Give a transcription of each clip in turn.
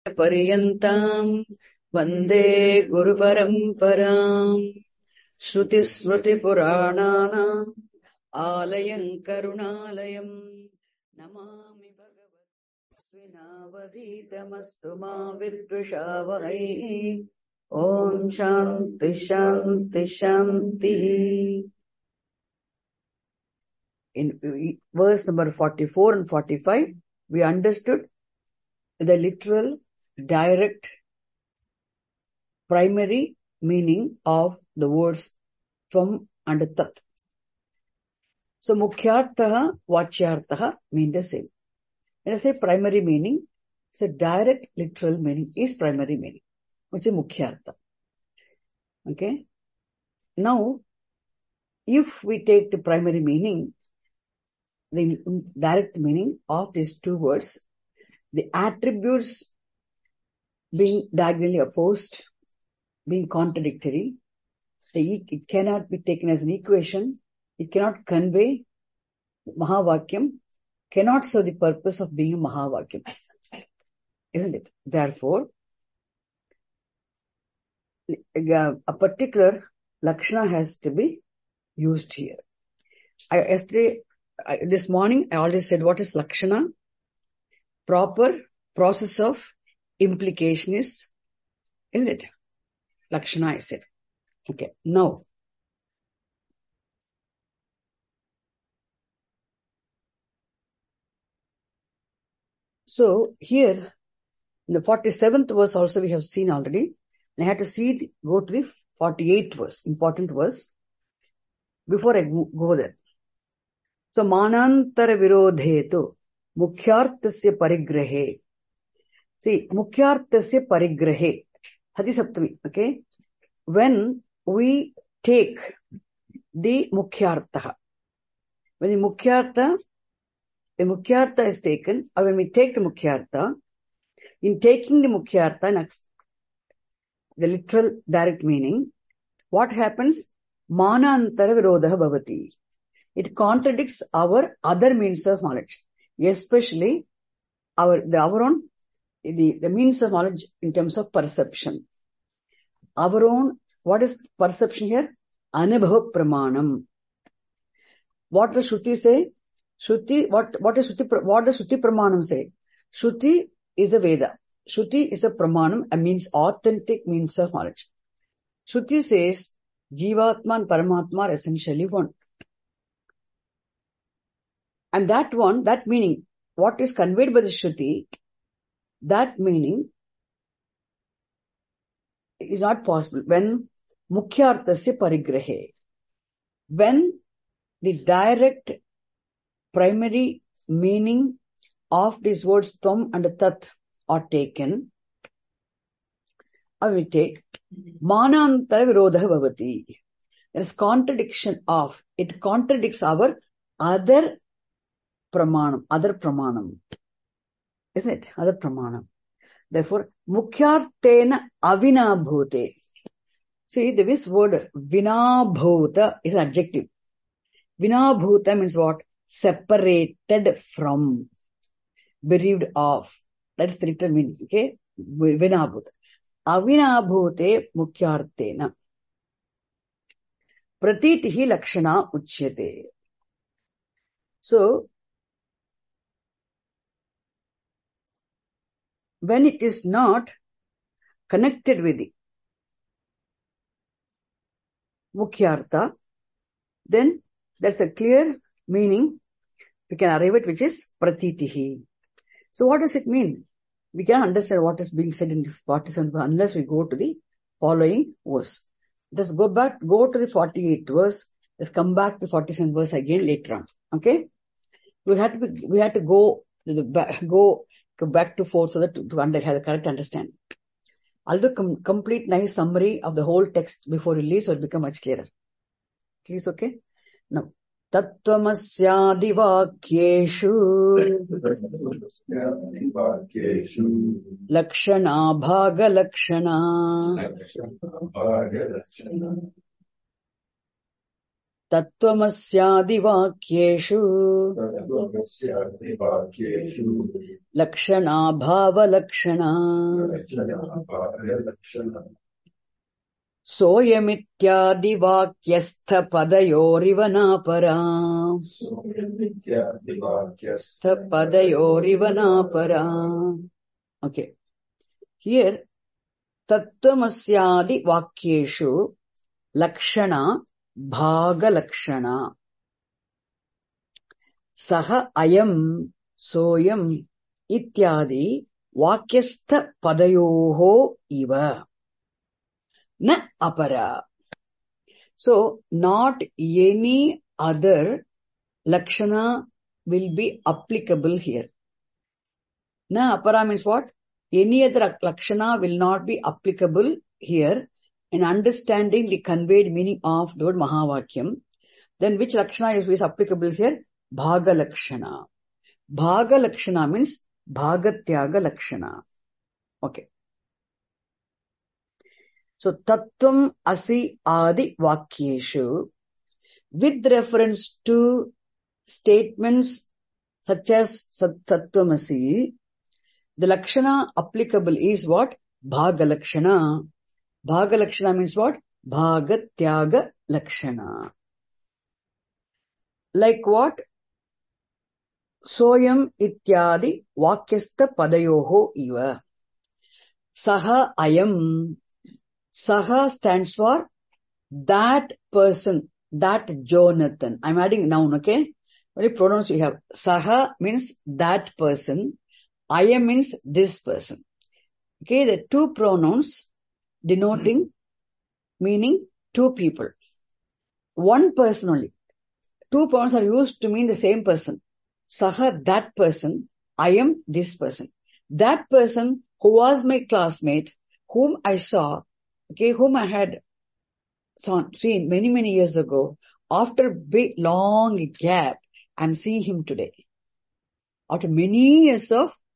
पर्यन्ताम् वन्दे गुरुपरम्पराम् श्रुतिस्मृतिपुराणानाम् आलयम् करुणालयम् नमामि भगवत्स्विनावधीतमस्तु मा विद्विषावहै। ॐ शान्ति शान्ति शान्तिः. In verse number 44 and 45, we understood the literal, direct, primary meaning of the words Tvam and Tat. So, Mukhyarthaha, Vachyarthaha mean the same. When I say primary meaning, it's a direct, literal meaning is primary meaning, which is Mukhyartha. Okay? Now, if we take the primary meaning, the direct meaning of these two words, the attributes being diagonally opposed, being contradictory, it cannot be taken as an equation, it cannot convey Mahavakyam, cannot serve the purpose of being a Mahavakyam. Isn't it? Therefore, a particular Lakshana has to be used here. This morning, I already said what is Lakshana. Proper process of implication is, isn't it? Lakshana, I said. Okay. Now, so here, in the 47th verse also we have seen already. And I had to go to the 48th verse, important verse, before I go there. So, manantara virodhetu mukhyartasya parigrahe. See, mukhyartasya parigrahe. Hati saptami, okay? When we take the mukhyartha, when the mukhyartha is taken, or when we take the mukhyartha, in taking the mukhyartha, the literal direct meaning, what happens? Manantara virodha bhavati. It contradicts our other means of knowledge, especially the means of knowledge in terms of perception. Our own, what is perception here? Anubhava pramanam. What does Shruti say? What does Shruti pramanam say? Shruti is a Veda. Shruti is a pramanam, a means, authentic means of knowledge. Shruti says, Jivatma and Paramatma are essentially one. And that meaning, what is conveyed by the Shruti, that meaning is not possible when Mukhyartasya parigrahe. When the direct primary meaning of these words Tvam and Tat are taken, I will take Manantara virodha bhavati. There is contradiction of, it contradicts our other pramanam. Isn't it? Other pramanam. Therefore, mukhyartena avinabhute. See, this word vinabhuta is an adjective. Vinabhuta means what? Separated from, bereaved of. That's the literal meaning. Okay? Vinabhuta. Avinabhute mukhyartena. Pratitihi lakshana uchyate. So, when it is not connected with the mukhyartha, then there's a clear meaning we can arrive at, which is pratitihi. So what does it mean? We can't understand what is being said in the 47th verse unless we go to the following verse. Let's go to the 48th verse. Let's come back to 47th verse again later on. Okay? We had to go back to 4 so that to have the correct understanding. I'll do complete nice summary of the whole text before you leave so it become much clearer. Please, okay? Now, Tattvamasya vakyeshu Lakshana bhaga lakshana तत्त्वमस्यादिवाक्येषु Lakshana भावलक्षणा सोऽयमित्यादिवाक्यस्थपदयोरिव नापरा स्थपदयोरिव नापरा. Okay. Here, tattvamasyaदिवाक्येषु लक्षणा भागलक्षणा सह अयम सोयम इत्यादि वाक्यस्थ पदयोः इव न अपरा. So, not any other lakshana will be applicable here. Na apara means what? Any other lakshana will not be applicable here in understanding the conveyed meaning of the word Mahavakyam. Then which lakshana is applicable here? Bhaga lakshana. Bhaga lakshana means bhagatyaga lakshana. Okay. So, tattvam asi adi vakyeshu, with reference to statements such as tattvam-asi, the lakshana applicable is what? Bhaga lakshana. Bhaga lakshana means what? Bhagatyaga lakshana. Like what? Soyam ityadi vakyastha padayoho iva. Saha ayam. Saha stands for that person, that Jonathan. I'm adding noun, okay? What pronouns we have? Saha means that person. Ayam means this person. Okay, the two pronouns denoting meaning two people. One person only. Two pronouns are used to mean the same person. Saha, that person. Ayam, this person. That person who was my classmate, whom I saw, okay, whom I had seen many, many years ago. After a big, long gap, I'm seeing him today. After many years,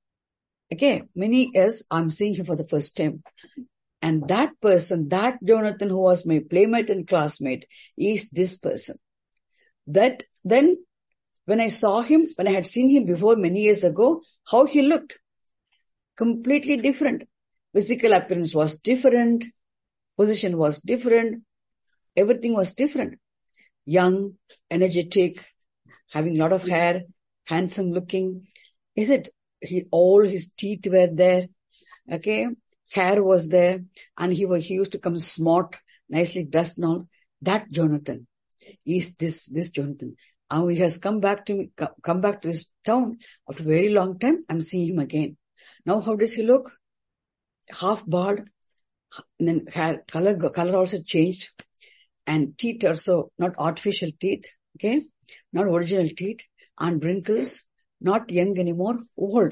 I'm seeing him for the first time. And that person, that Jonathan who was my playmate and classmate, is this person. That then, when I saw him, when I had seen him before many years ago, how he looked? Completely different. Physical appearance was different. Position was different. Everything was different. Young, energetic, having a lot of hair, handsome looking. Is it? All his teeth were there. Okay. Hair was there. And he used to come smart, nicely dressed now. That Jonathan is this Jonathan. And he has come back to this town after a very long time. I'm seeing him again. Now how does he look? Half bald. And then hair, color also changed. And teeth also, not artificial teeth, okay? Not original teeth. And wrinkles, not young anymore, old.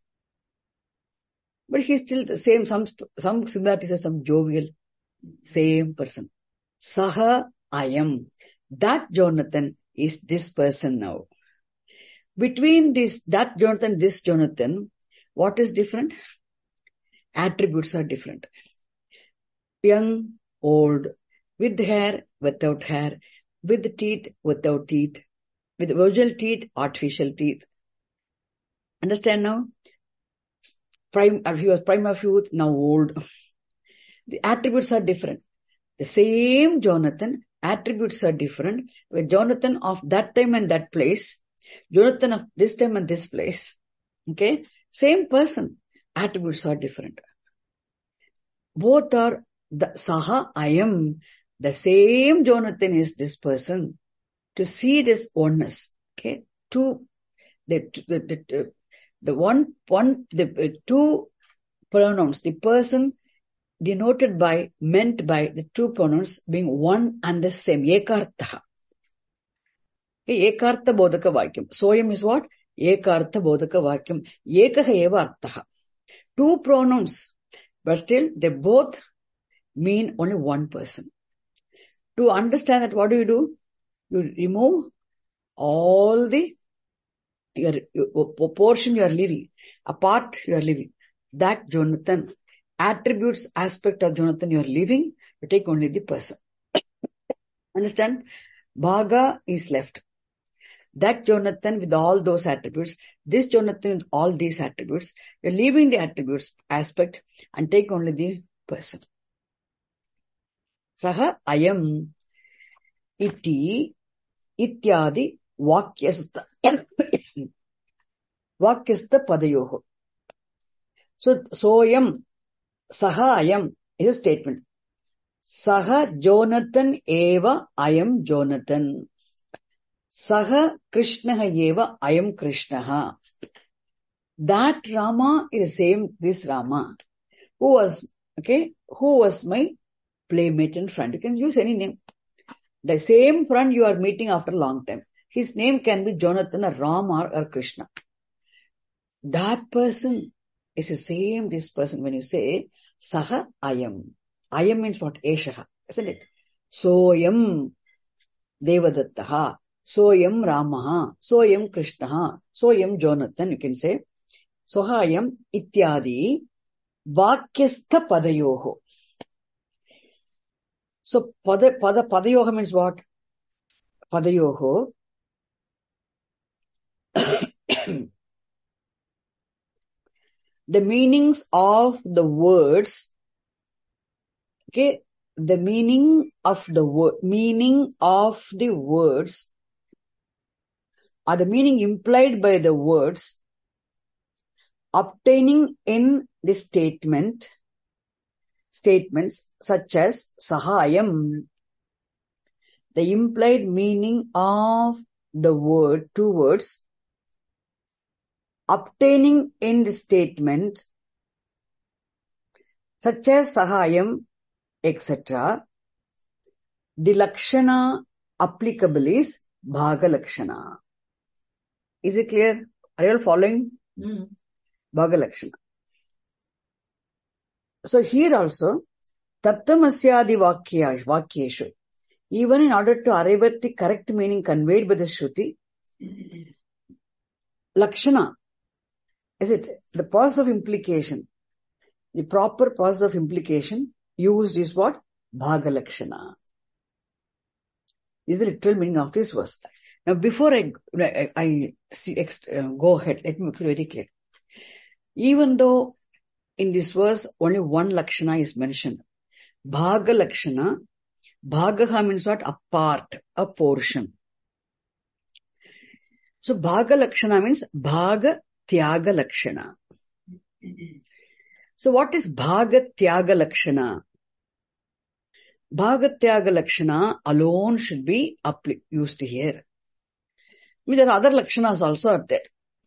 But he's still the same, some similarities, some jovial, same person. Saha ayam. That Jonathan is this person now. Between that Jonathan, this Jonathan, what is different? Attributes are different. Young, old, with hair, without hair, with teeth, without teeth, with original teeth, artificial teeth. Understand now? He was prime of youth, now old. The attributes are different. The same Jonathan, attributes are different. With Jonathan of that time and that place, Jonathan of this time and this place. Okay? Same person, attributes are different. Both are the Saha Ayam. The same Jonathan is this person. To see this oneness. Okay? Two pronouns, the person denoted by, meant by the two pronouns being one and the same. Ekartha. Ekartha bodhaka vakyam. Soyam is what? Ekartha bodhaka vakyam. Ekaha eva arthaha. Two pronouns, but still they both mean only one person. To understand that, what do? You remove all your portion you are leaving, a part you are leaving. That Jonathan, attributes, aspect of Jonathan you are leaving, you take only the person. Understand? Bhaga is left. That Jonathan with all those attributes, this Jonathan with all these attributes, you're leaving the attributes aspect and take only the person. Saha ayam iti ityadi vakyastha padayoho. So soyam saha ayam is a statement. Saha Jonathan eva ayam Jonathan. Saha Krishnaha eva ayam Krishnaha. That Rama is same this Rama. Who was my playmate and friend? You can use any name. The same friend you are meeting after a long time. His name can be Jonathan or Rama or Krishna. That person is the same this person. When you say Saha ayam. Ayam means what? Eshaha. Isn't it? Soyam Devadattaha. Soyam Ramaha. Soyam Krishnaha. Soyam Jonathan. You can say. Sohayam ityadi vakyastha padayoho. So padayoho means what? Padayoho. The meanings of the words. Okay, the meaning of the words or the meaning implied by the words obtaining in the statements such as sahayam. The implied meaning of the two words obtaining in the statement such as sahayam, etc. The lakshana applicable is bhaga lakshana. Is it clear? Are you all following? Bhaga lakshana. So here also, tattamasyadi vakyeshu. Even in order to arrive at the correct meaning conveyed by the Shruti, lakshana, is it the process of implication? The proper process of implication used is what? Bhaga lakshana. This is the literal meaning of this verse. Now, before I go ahead, let me make it very clear. Even though in this verse only one lakshana is mentioned, bhaga lakshana, bhagaha means what? A part, a portion. So bhaga lakshana means bhaga tyaga lakshana. So what is bhaga tyaga lakshana? Bhaga tyaga lakshana alone should be used here. I mean, there are other lakshanas also are there.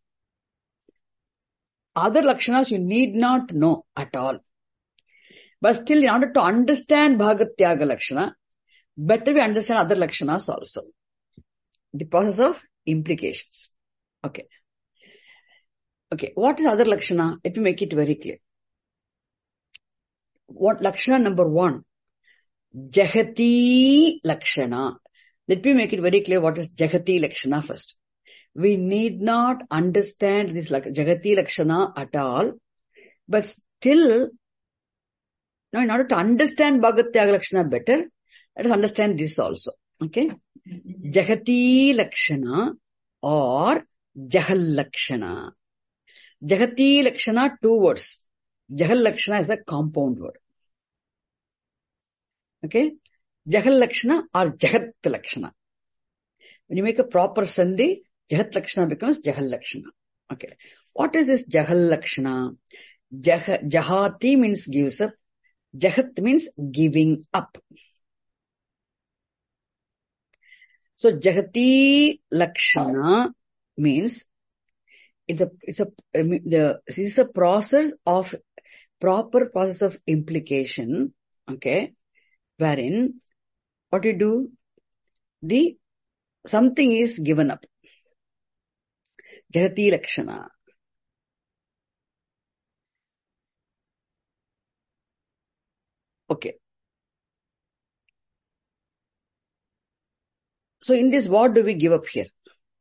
Other lakshanas you need not know at all. But still, in order to understand bhaga tyaga lakshana, better we understand other lakshanas also. The process of implications. Okay. What is other lakshana? Let me make it very clear. What lakshana number 1? Jagati lakshana. Let me make it very clear what is Jagati lakshana first. We need not understand this Jagati lakshana at all, but still, now in order to understand Bhaga tyaga lakshana better, let us understand this also. Okay? Jagati lakshana or Jahal lakshana. Jagati lakshana, 2 words. Jahal lakshana is a compound word. Okay? Jahal lakshana or Jahat lakshana. When you make a proper sandhi, Jahat lakshana becomes Jahal lakshana. Okay. What is this Jahal lakshana? Jahati means gives up. Jahat means giving up. So Jagati lakshana means this is a process of proper process of implication. Okay, wherein what you do, something is given up. Jagati lakshana. Okay. So in this, what do we give up here?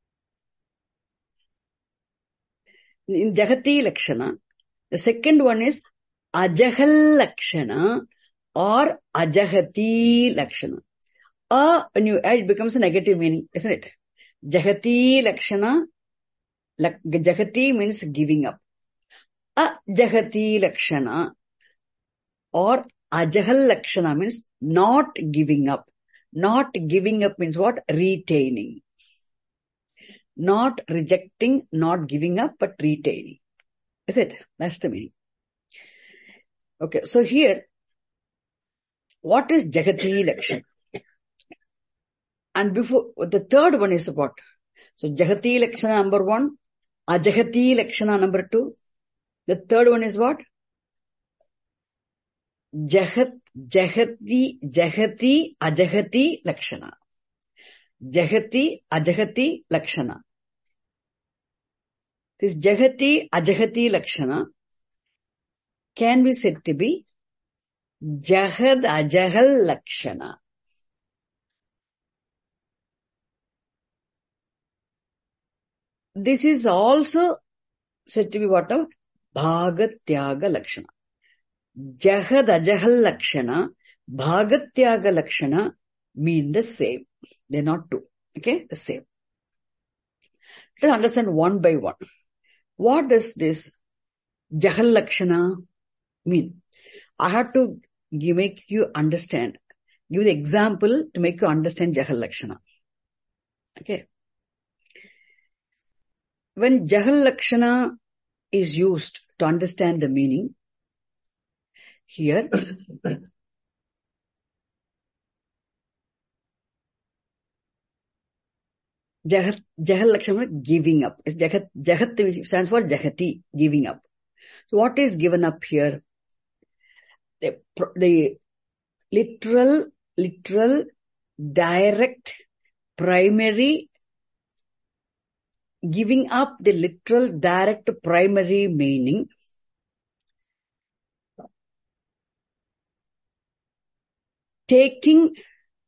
In Jagati lakshana, the second one is Ajahal lakshana or Ajahati lakshana. when you add, it becomes a negative meaning, isn't it? Jahati lakshana, jahati means giving up. Ajahati lakshana or ajahal lakshana means not giving up. Not giving up means what? Retaining. Not rejecting, not giving up, but retaining. Is it? That's the meaning. Okay, so here, what is Jagati Lakshana? And before, the third one is what? So Jagati Lakshana number 1, Ajagati Lakshana number 2. The third one is what? Jahati, Ajagati Lakshana. Jahati, Ajagati Lakshana. This Jagati, Ajagati Lakshana can be said to be Jahad Ajahal Lakshana. This is also said to be what? Bhagatyaga Lakshana. Jahad Ajahal Lakshana, Bhagatyaga Lakshana mean the same. They're not two. Okay? The same. Let's understand one by one. What does this Jahal Lakshana mean? I have to make you understand, give the example to make you understand Jahal Lakshana. Okay. When Jahal Lakshana is used to understand the meaning, here, Jahal Lakshana, giving up. Jahat stands for Jahati, giving up. So what is given up here? The literal, direct, primary, giving up the literal, direct, primary meaning. Taking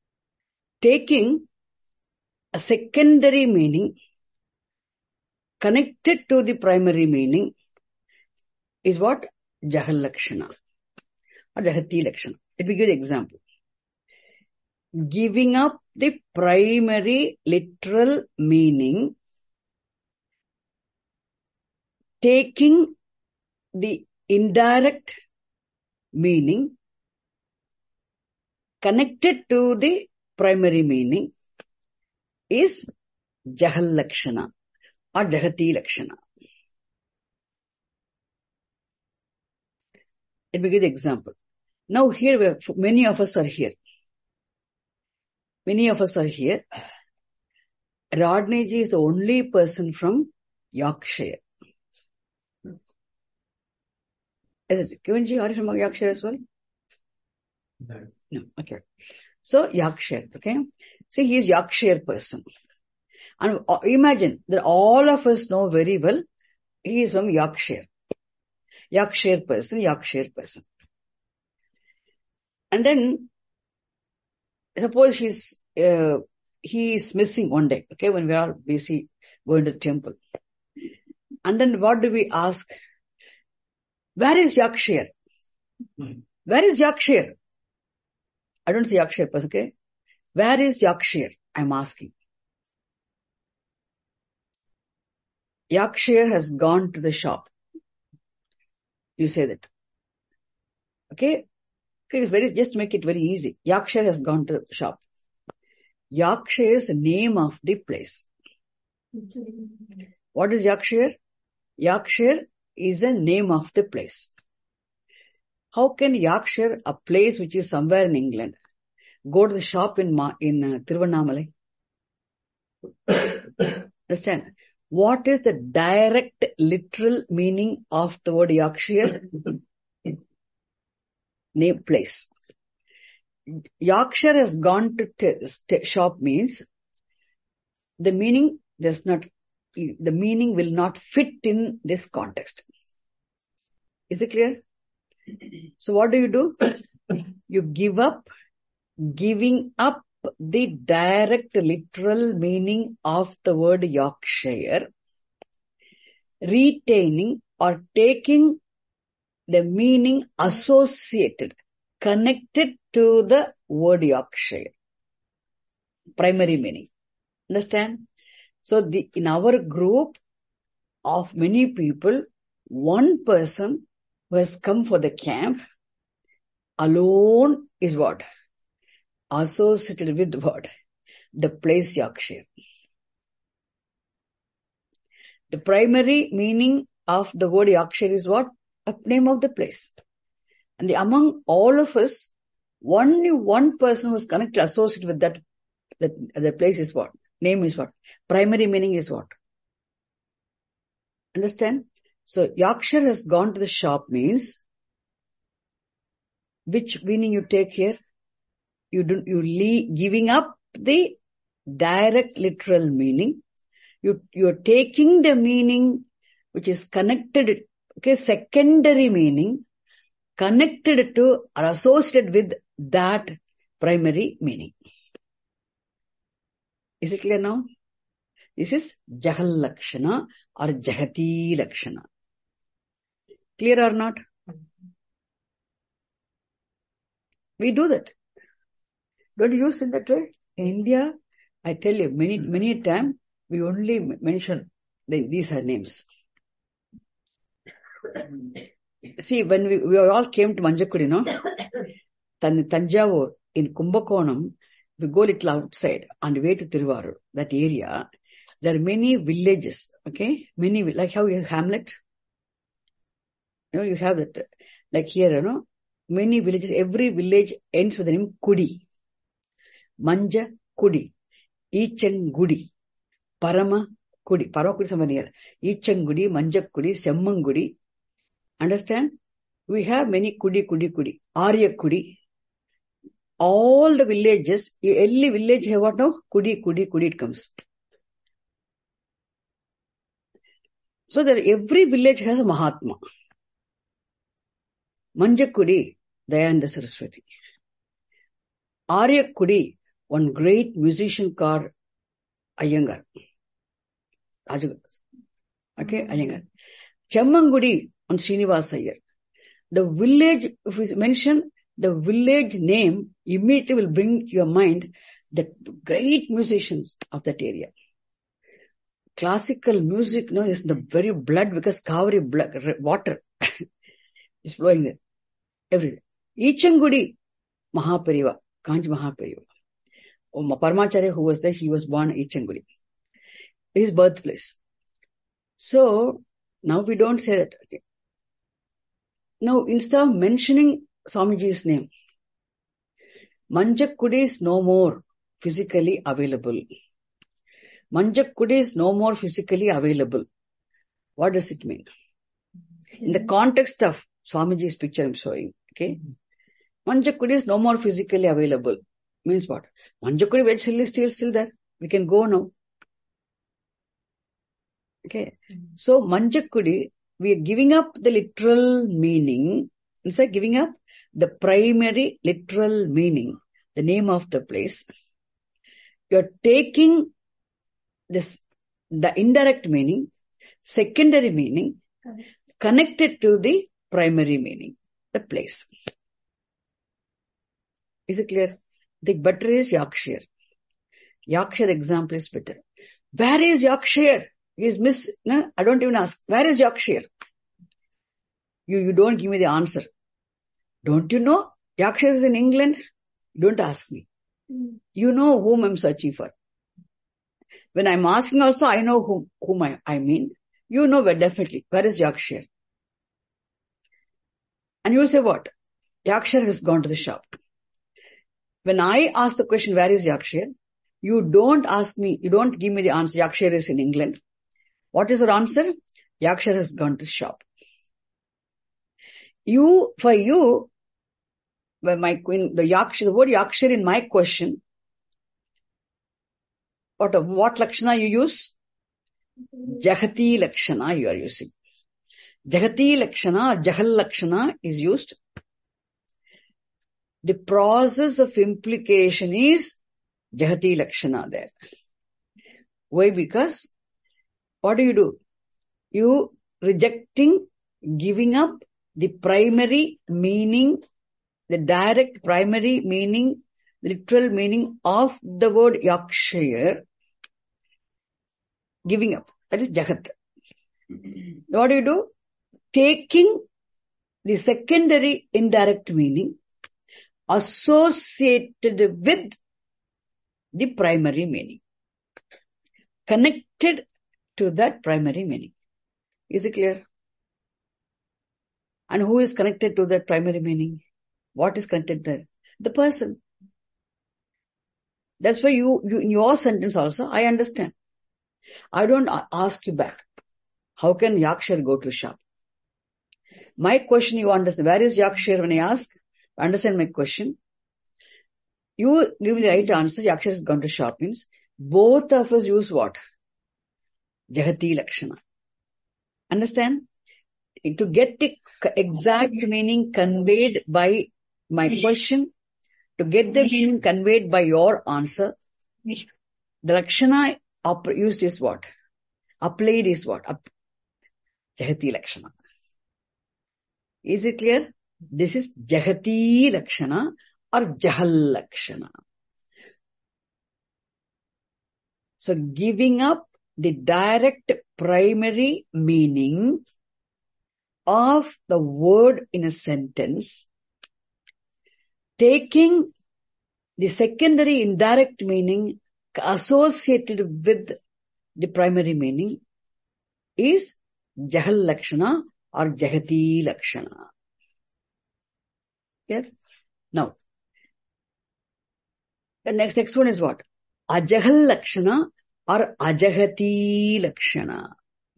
a secondary meaning connected to the primary meaning is what? Jahal Lakshana or Jahati Lakshana. Let me give the example. Giving up the primary literal meaning, taking the indirect meaning connected to the primary meaning is Jahal Lakshana or Jahati Lakshana. Let me give the example. Now here, many of us are here. Rodney ji is the only person from Yorkshire. Is it? Kevin ji, are you from Yorkshire as well? No. Okay. So Yorkshire, okay. So he is Yorkshire person. And imagine that all of us know very well he is from Yorkshire. Yorkshire person. And then, suppose he is missing one day, okay, when we are busy going to the temple. And then what do we ask? Where is Yorkshire? Where is Yorkshire? I don't say Yorkshire person, okay? Where is Yorkshire? I'm asking. Yorkshire has gone to the shop. You say that. Okay? Okay, just make it very easy. Yorkshire has gone to the shop. Yorkshire is the name of the place. What is Yorkshire? Yorkshire is a name of the place. How can Yorkshire, a place which is somewhere in England, go to the shop in Tiruvannamalai? Understand? What is the direct, literal meaning of the word Yorkshire? Name, place. Yorkshire has gone to shop means the meaning will not fit in this context. Is it clear? So what do? You give up, giving up the direct literal meaning of the word Yorkshire, retaining or taking the meaning associated, connected to the word Yorkshire. primary meaning. Understand? So in our group of many people, one person who has come for the camp alone is what? Associated with what? The place Yakshir. The primary meaning of the word Yakshir is what? A name of the place. And among all of us, only one person who is connected, associated with that place is what? Name is what? Primary meaning is what? Understand? So Yakshir has gone to the shop means, which meaning you take here? Giving up the direct literal meaning. You're taking the meaning which is connected, okay, secondary meaning, connected to or associated with that primary meaning. Is it clear now? This is Jahal Lakshana or Jahati Lakshana. Clear or not? We do that. Don't you use it that way? In India, I tell you, many a time, we only mention these are names. See, when we all came to Manjakudi, no? Tanjavur, in Kumbakonam, we go little outside on the way to Tiruvarur, that area, there are many villages, okay? Many, like how you have Hamlet. You know, you have that, like here, you know, many villages, every village ends with the name Kudi. Manja Kudi. Ichangudi. Parama Kudi. Parama Kudi somewhere near. Ichangudi, Manja Kudi, Semmangudi. Understand? We have many Kudi. Arya Kudi. All the villages, every village have what now? Kudi it comes. So that every village has a Mahatma. Manja Kudi, Dayananda Saraswati. Arya Kudi, one great musician called Iyengar. Okay, Iyengar. Chemmangudi, on Srinivasa Iyer. The village, if we mention the village name, immediately will bring to your mind the great musicians of that area. Classical music, no, is the very blood because Kaveri blood, water is flowing there. Everything. Ichangudi, Mahapariva, Kanji Mahapariva. Paramacharya who was there, he was born Ichangudi. His birthplace. So, now we don't say that. Okay. Now, instead of mentioning Swamiji's name, Manjakudi is no more physically available. Manjakudi is no more physically available. What does it mean? In the context of Swamiji's picture I'm showing, okay? Manjakudi is no more physically available. Means what? Manjakudi is still there. We can go now. Okay. So, Manjakudi, we are giving up the literal meaning. Instead of giving up the primary literal meaning, the name of the place, you are taking the indirect meaning, secondary meaning, connected to the primary meaning, the place. Is it clear? The better is Yakshir. Yakshir example is better. Where is Yakshir? No, I don't even ask. Where is Yakshir? You don't give me the answer. Don't you know? Yakshir is in England. Don't ask me. You know whom I'm searching for. When I'm asking also, I know whom I mean. You know definitely. Where is Yakshir? And you will say what? Yakshir has gone to the shop. When I ask the question, where is Yakshir? You don't ask me, you don't give me the answer, Yakshir is in England. What is your answer? Yakshir has gone to the shop. For you, when the word Yakshir in my question, what Lakshana you use? Jahati Lakshana you are using. Jahati Lakshana or Jahal Lakshana is used. The process of implication is Jahati Lakshana there. Why? Because what do? You rejecting, giving up the primary meaning, the direct primary meaning, the literal meaning of the word yakshir, giving up. That is jahat. What do? Taking the secondary indirect meaning associated with the primary meaning. Connected to that primary meaning. Is it clear? And who is connected to that primary meaning? What is connected there? The person. That's why you in your sentence also, I understand. I don't ask you back. How can Yakshir go to shop? My question you understand. Where is Yakshir when I ask? Understand my question. You give me the right answer. Yakshir has gone to shop means both of us use what? Jahati Lakshana. Understand? To get the exact meaning conveyed by my question, to get the meaning conveyed by your answer, the Lakshana used is what? Applied is what? Jahati Lakshana. Is it clear? This is Jahati Lakshana or Jahal Lakshana. So giving up the direct primary meaning of the word in a sentence, taking the secondary indirect meaning associated with the primary meaning is Jahal Lakshana or Jahati Lakshana. Clear? Now, the next one is what? Ajahal Lakshana or Ajahati Lakshana.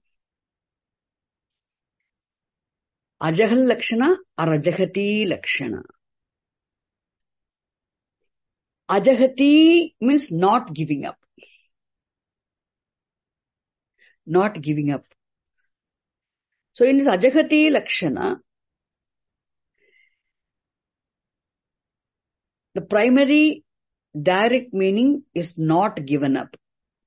Ajahal Lakshana or Ajahati Lakshana. Ajahati means not giving up. Not giving up. So in this Ajahati Lakshana, the primary direct meaning is not given up.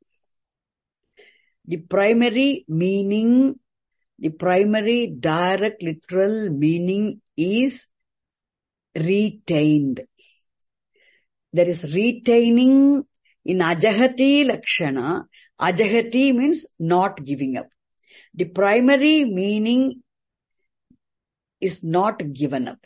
The primary meaning, the primary direct literal meaning is retained. There is retaining in Ajahati Lakshana. Ajahati means not giving up. The primary meaning is not given up.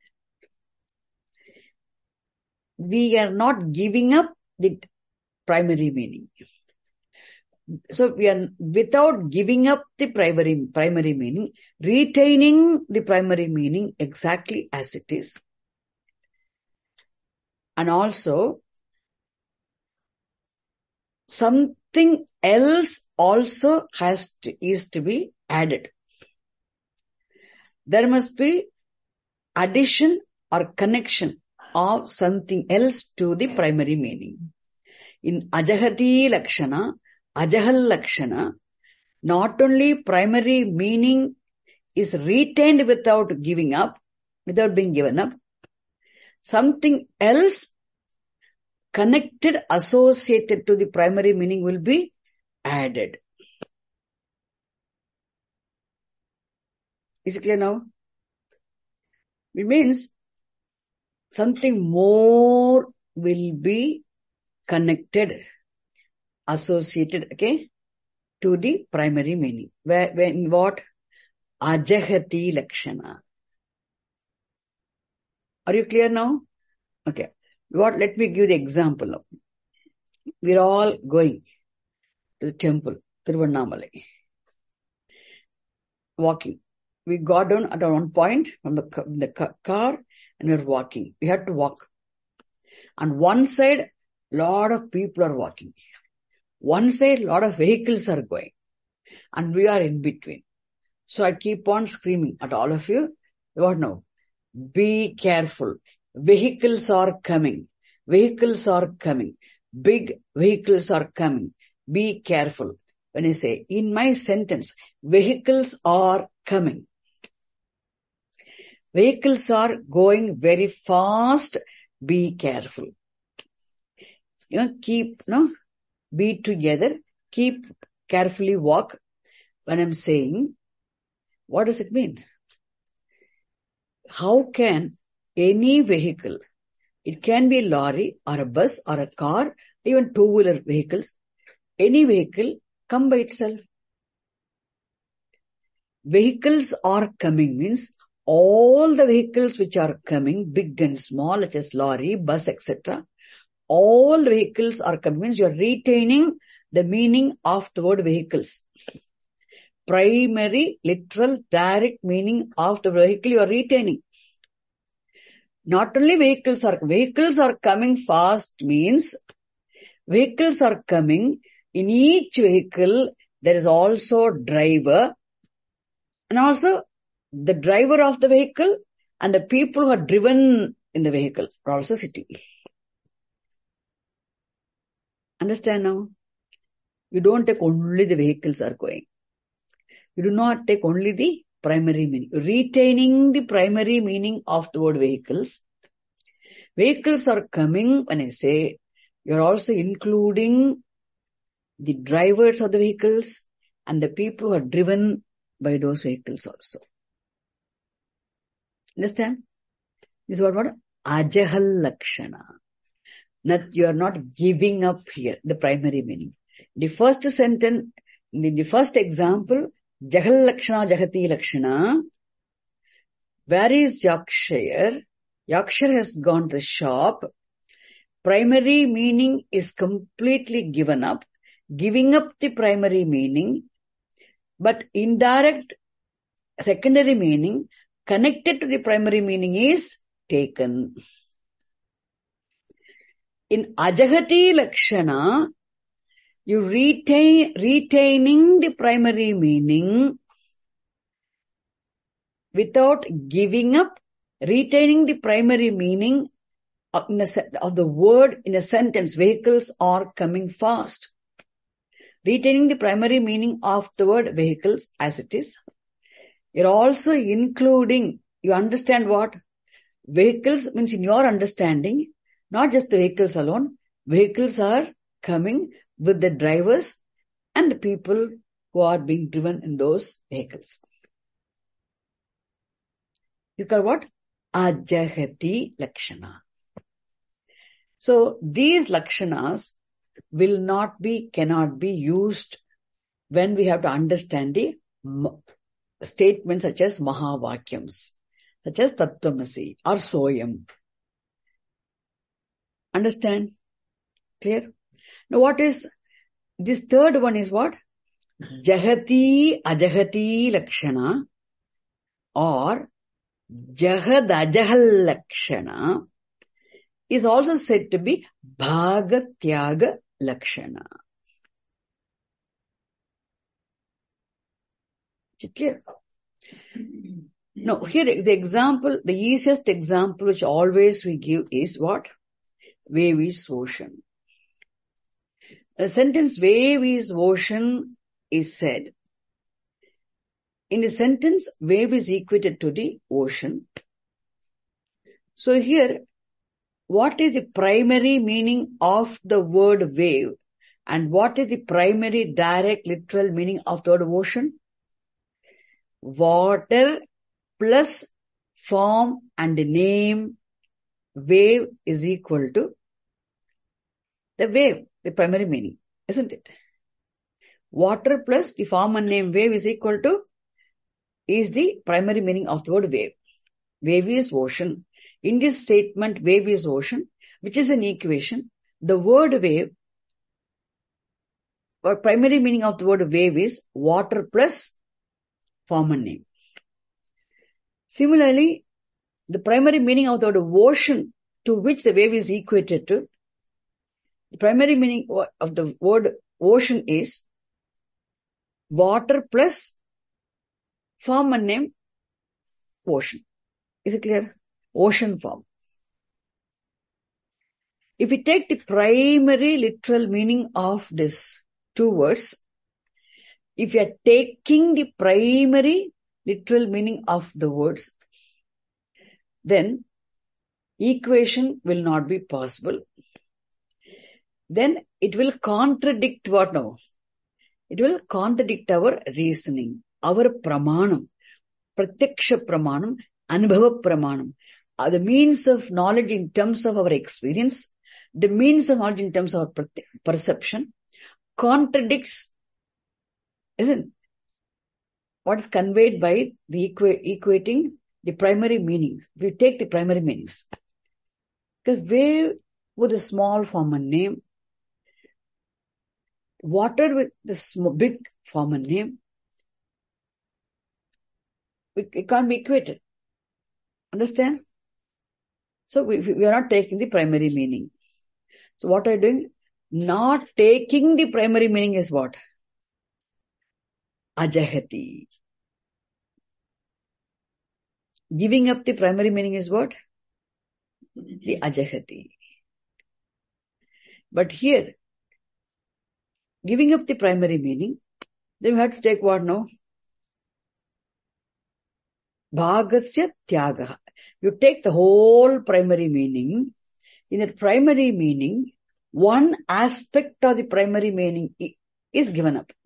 We are not giving up the primary meaning. So we are, without giving up the primary meaning, retaining the primary meaning exactly as it is. And also, something else also is to be added. There must be addition or connection of something else to the primary meaning. In Ajahati Lakshana, Ajahal Lakshana, not only primary meaning is retained without giving up, without being given up, something else connected, associated to the primary meaning will be added. Is it clear now? It means something more will be connected, associated, okay, to the primary meaning. When what? Ajahati Lakshana. Are you clear now? Okay. Let me give the example of. We're all going to the temple, Tiruvannamalai. Walking. We got down at one point from the car and we're walking. We had to walk. On one side, lot of people are walking. One side, lot of vehicles are going. And we are in between. So I keep on screaming at all of you. What now? Be careful. Vehicles are coming. Vehicles are coming. Big vehicles are coming. Be careful. When I say, in my sentence, vehicles are coming. Vehicles are going very fast. Be careful. Be together. Keep carefully walk. When I'm saying, what does it mean? How can any vehicle It can be a lorry or a bus or a car, even two-wheeler vehicles. Any vehicle come by itself. Vehicles are coming means all the vehicles which are coming, big and small, such as lorry, bus, etc. All the vehicles are coming means you are retaining the meaning of the word vehicles. Primary, literal, direct meaning of the vehicle you are retaining. Not only vehicles are coming fast means vehicles are coming. In each vehicle, there is also driver and also the driver of the vehicle and the people who are driven in the vehicle are also sitting. Understand now? You don't take only the vehicles are going. You do not take only the primary meaning. Retaining the primary meaning of the word vehicles. Vehicles are coming, when I say, you're also including the drivers of the vehicles and the people who are driven by those vehicles also. Understand? This is what? Ajahal Lakshana. That you are not giving up here, the primary meaning. The first sentence, in the first example, Jahal Lakshana, Jagati Lakshana. Where is Yakshar? Yakshar has gone to the shop. Primary meaning is completely given up. Giving up the primary meaning, but indirect secondary meaning connected to the primary meaning is taken. In Ajahati Lakshana, you retaining the primary meaning without giving up, retaining the primary meaning of the word in a sentence. Vehicles are coming fast. Retaining the primary meaning of the word vehicles as it is. You're also including, you understand what? Vehicles means in your understanding, not just the vehicles alone. Vehicles are coming with the drivers and the people who are being driven in those vehicles. It's called what? Ajahati Lakshana. So these Lakshanas will not be, cannot be used when we have to understand the statements such as Mahavakyams, such as Tattvamasi or Soyam. Understand? Clear? Now what is, this third one is what? Jahati Ajahati Lakshana or Jahad Ajahal Lakshana is also said to be Bhagatyaga Lakshana. Is it clear? Now here the example, the easiest example which always we give is what? Wave is ocean. The sentence wave is ocean is said. In the sentence, wave is equated to the ocean. So here, what is the primary meaning of the word wave and what is the primary direct literal meaning of the word ocean? Water plus form and name wave is equal to the wave, the primary meaning, isn't it? Water plus the form and name wave is equal to is the primary meaning of the word wave. Wave is ocean. In this statement, wave is ocean, which is an equation. The word wave, or primary meaning of the word wave is water plus form and name. Similarly, the primary meaning of the word ocean to which the wave is equated to, the primary meaning of the word ocean is water plus form and name ocean. Is it clear? Ocean form. If we take the primary literal meaning of these two words, if you are taking the primary literal meaning of the words, then equation will not be possible. Then it will contradict what now? It will contradict our reasoning, our pramanam, pratyaksha pramanam, anubhava pramanam. the means of knowledge in terms of our experience, the means of knowledge in terms of our perception, contradicts, isn't what is conveyed by the equating the primary meanings. We take the primary meanings. Because wave with a small formal name, water with the big formal name, it can't be equated. Understand? So we are not taking the primary meaning. So what are you doing? Not taking the primary meaning is what? Ajahati. Giving up the primary meaning is what? The ajahati. But here, giving up the primary meaning, then we have to take what now? Bhagasya tyagaha. You take the whole primary meaning. In that primary meaning, one aspect of the primary meaning is given up.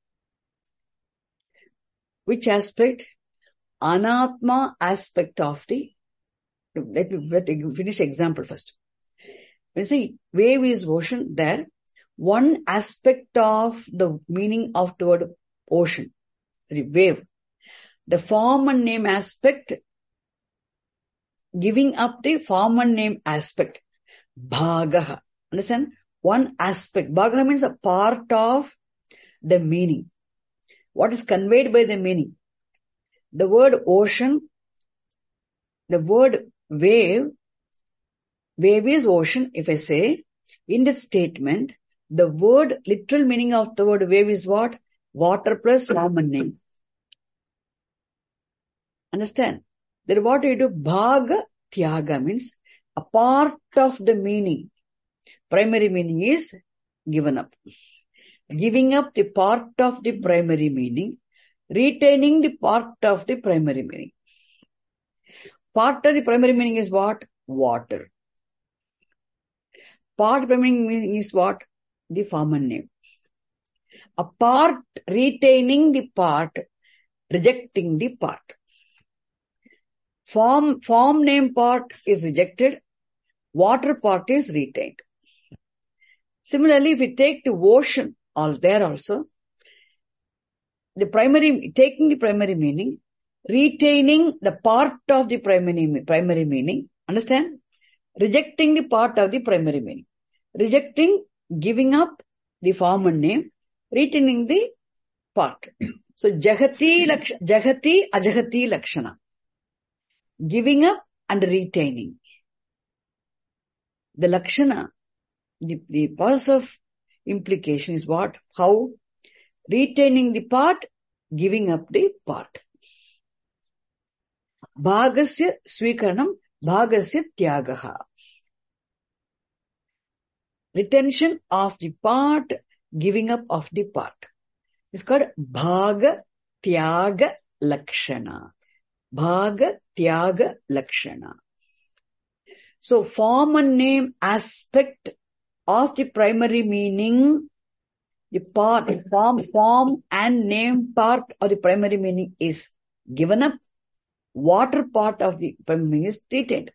Which aspect? Anatma aspect of the... Let me finish the example first. When you see wave is ocean, there, one aspect of the meaning of the word ocean, the wave, the form and name aspect, giving up the form and name aspect, bhagaha. Understand? One aspect. Bhagaha means a part of the meaning. What is conveyed by the meaning? The word ocean, the word wave is ocean. If I say, in the statement, the word, literal meaning of the word wave is what? Water plus form and name. Understand? Then what do you do? Bhaga tyaga means a part of the meaning. Primary meaning is given up. Giving up the part of the primary meaning, retaining the part of the primary meaning. Part of the primary meaning is what? Water. Part of the primary meaning is what? The form and name. A part retaining the part, rejecting the part. Form name part is rejected, water part is retained. Similarly, if we take the ocean, there also, taking the primary meaning, retaining the part of the primary meaning, understand? Rejecting the part of the primary meaning. Rejecting, giving up the form and name, retaining the part. So, jahati, ajahati lakshana. Giving up and retaining. The lakshana, the process of implication is what? How? Retaining the part, giving up the part. Bhagasya swikaranam, bhagasya tyagaha. Retention of the part, giving up of the part. It's called bhaga tyaga lakshana. Bhaga tyaga lakshana. So form and name aspect of the primary meaning, the part, form and name part of the primary meaning is given up. Water part of the primary meaning is retained.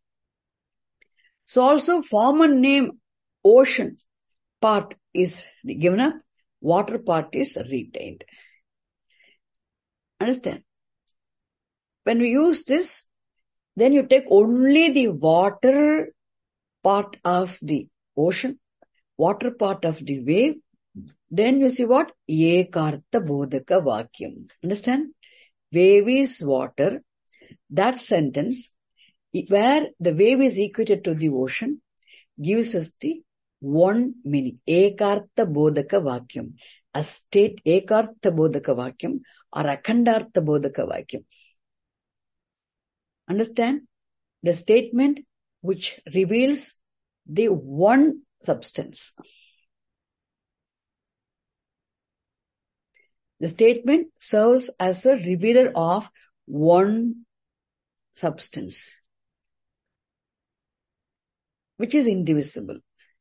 So also form and name ocean part is given up. Water part is retained. Understand? When we use this, then you take only the water part of the ocean, water part of the wave, then you see what? Ekartha bodhaka vakyam. Understand? Wave is water. That sentence, where the wave is equated to the ocean, gives us the one meaning. Ekartha bodhaka vakyam. A state ekartha bodhaka vakyam or akhandartha bodhaka vakyam. Understand? The statement which reveals the one substance. The statement serves as a revealer of one substance, which is indivisible.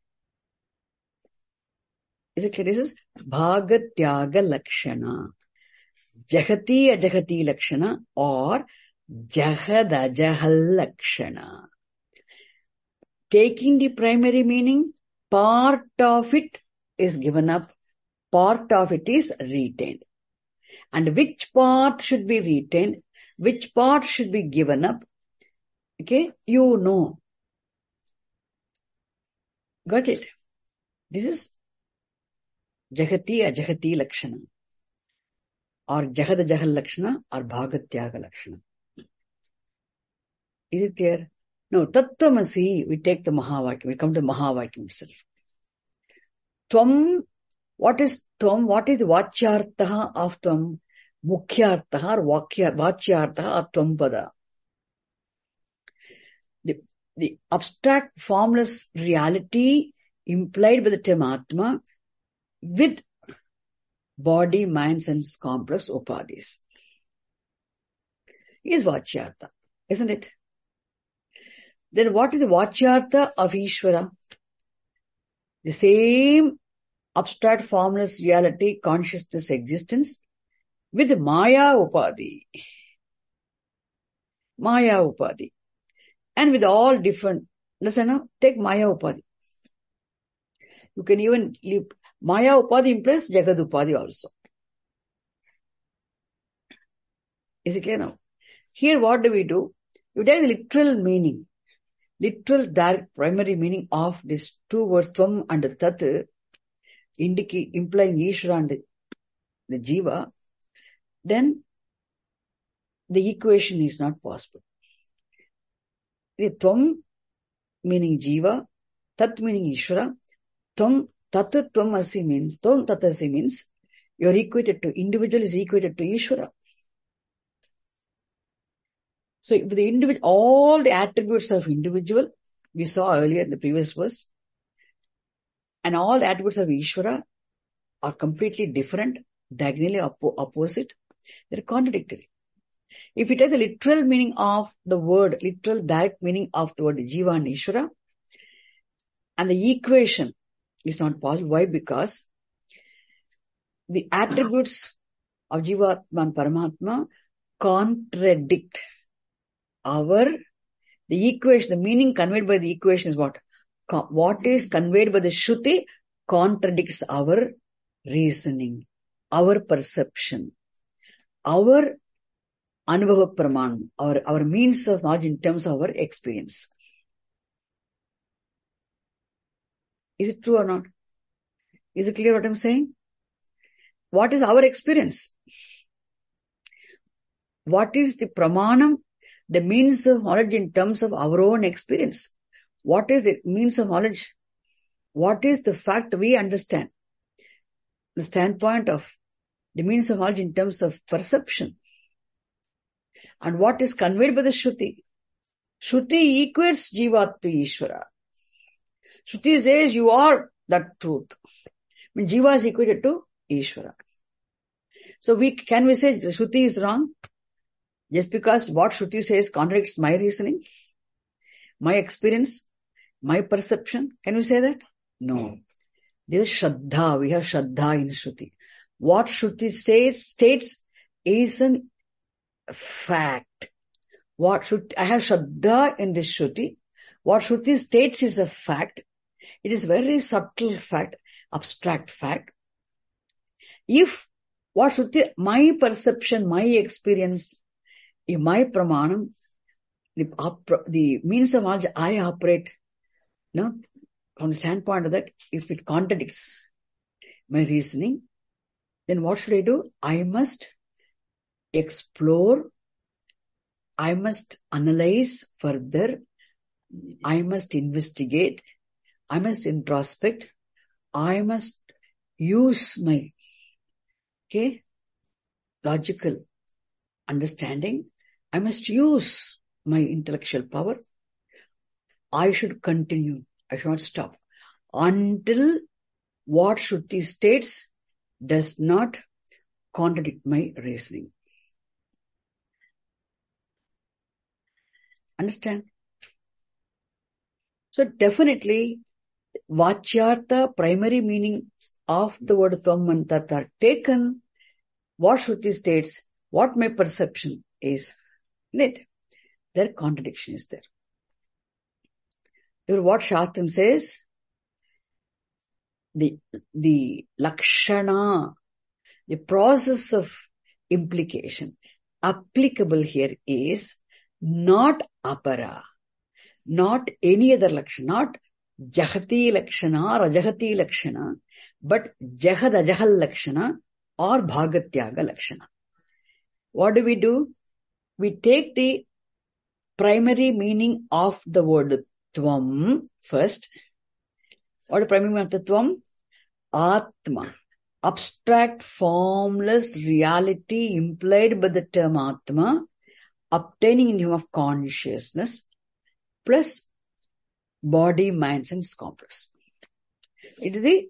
Is it clear? This is Bhagatyaga Lakshana. Jahati Ajahati Lakshana or Jahadajahallakshana. Taking the primary meaning, part of it is given up, part of it is retained. And which part should be retained, which part should be given up, okay, you know. Got it? This is Jagati Ajagati Lakshana, or Jahada Jahal Lakshana, or Bhagatyaga Lakshana. Is it clear? No, Tattvamasi, we take the Mahavakyam, we come to Mahavakyam itself. Tvam, what is Tvam? What is the Vachyartha of Tvam? Mukhyartha or Vachyartha or Tvam-pada. The abstract formless reality implied by the term Atma with body, mind, sense complex upadhis is Vachyartha, isn't it? Then what is the Vachyartha of Ishvara? The same abstract formless reality, consciousness, existence with Maya Upadhi. Maya Upadhi. And with all different, listen, take Maya Upadhi. You can even leave Maya Upadhi implies Jagad Upadhi also. Is it clear now? Here what do? You take the literal meaning, literal direct primary meaning of these two words, Tvam and Tat, implying Ishvara and the Jiva, then the equation is not possible. The Tvam meaning Jiva, Tat meaning Ishvara, Tvam, Tat, Tvam Asi means, Tvam Tat Asi means, you are equated to, individual is equated to Ishvara. So if the individual, all the attributes of individual, we saw earlier in the previous verse, and all the attributes of Ishvara are completely different, diagonally opposite, they are contradictory. If you take the literal meaning of the word, literal direct meaning of the word Jiva and Ishvara, and the equation is not possible. Why? Because the attributes of Jivatma and Paramatma contradict the equation. The meaning conveyed by the equation is what? What is conveyed by the Shruti contradicts our reasoning, our perception, our Anubhava Pramanam, our means of knowledge in terms of our experience. Is it true or not? Is it clear what I'm saying? What is our experience? What is the Pramanam, the means of knowledge in terms of our own experience? What is the means of knowledge? What is the fact we understand? The standpoint of the means of knowledge in terms of perception. And what is conveyed by the Shruti? Shruti equates Jiva to Ishvara. Shruti says you are that truth. I mean, Jiva is equated to Ishvara. So can we say Shruti is wrong? Just because what Shruti says contradicts my reasoning, my experience, my perception. Can we say that? No. There is Shraddha. We have Shraddha in Shruti. What Shruti states is an fact. I have Shraddha in this Shruti. What Shruti states is a fact. It is very subtle fact, abstract fact. If what Shruti, my perception, my experience, in my pramanam, the means of knowledge I operate, from the standpoint of that, if it contradicts my reasoning, then what should I do? I must explore, I must analyze further, I must investigate, I must introspect, I must use my logical understanding, I must use my intellectual power. I should continue, I should not stop until what Shruti states does not contradict my reasoning. Understand? So definitely, Vachyartha, primary meanings of the word Tvam and Tat are taken, what Shruti states, what my perception is. Isn't it? Their contradiction is there. What Shastram says, the lakshana, the process of implication applicable here is not apara, not any other lakshana, not jahati lakshana or ajahati lakshana, but jahad ajahal lakshana or bhagatyaga lakshana. What do? We take the primary meaning of the word tvam first. What is the primary meaning of the tvam? Atma. Abstract, formless reality implied by the term Atma, obtaining in him of consciousness, plus body, mind, sense complex. In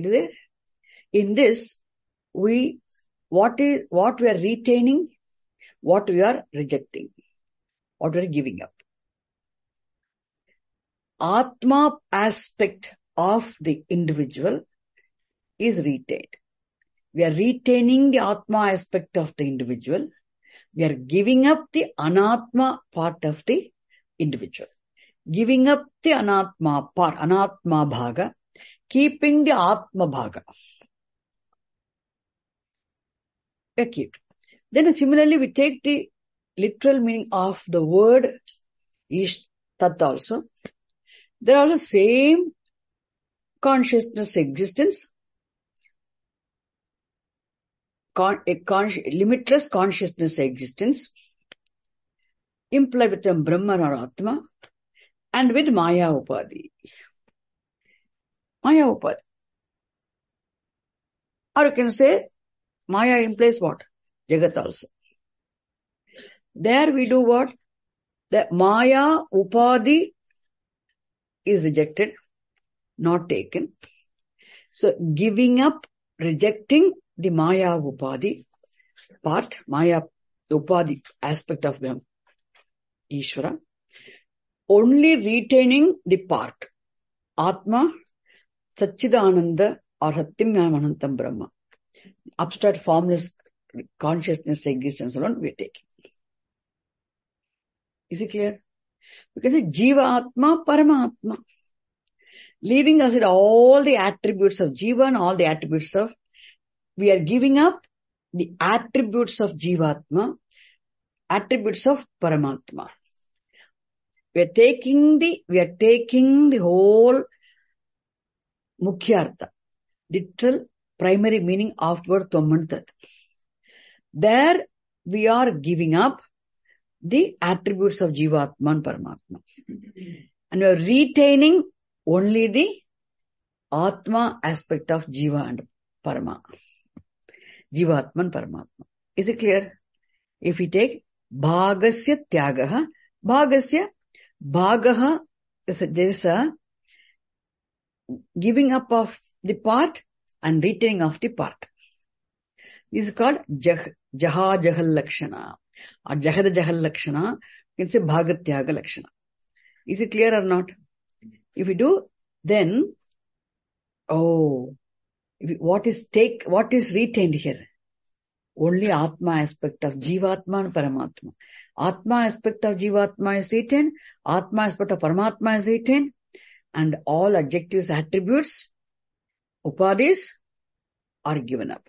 this, what we are retaining, what we are rejecting, what we are giving up. Atma aspect of the individual is retained. We are retaining the Atma aspect of the individual. We are giving up the Anatma part of the individual. Giving up the Anatma part, Anatma bhaga, keeping the Atma bhaga. We keep. Then similarly, we take the literal meaning of the word Ish Tat also. There are also same consciousness existence, limitless consciousness existence, implied with the Brahman or Atma, and with Maya Upadhi. Maya Upadhi. Or you can say, Maya implies what? Jagat also. There we do what? The Maya Upadhi is rejected, not taken. So, giving up, rejecting the Maya Upadhi part, Maya Upadhi aspect of the Ishvara, only retaining the part, Atma, Satchidananda or Satyam Anantam Brahma. Abstract formless consciousness existence alone we are taking. Is it clear? Because it's Jiva Atma, Paramatma. Leaving aside all the attributes of Jiva and all the attributes of, we are giving up the attributes of Jivatma, attributes of Paramatma. We are taking the whole Mukhyartha, literal primary meaning of the word Tvam and Tat. There we are giving up the attributes of Jivatma and Paramatma. And we are retaining only the Atma aspect of Jiva and Parama. Jivatma and Paramatma. Is it clear? If we take Bhagasya Tyagaha, Bhagaha is a giving up of the part and retaining of the part. This is called Jaha Jahal Lakshana. Or Jahada Jahal Lakshana, you can say Bhagatyaga Lakshana. Is it clear or not? If we do, then, what is retained here? Only Atma aspect of Jivatma and Paramatma. Atma aspect of Jivatma is retained, Atma aspect of Paramatma is retained, and all adjectives, attributes, upadhis are given up.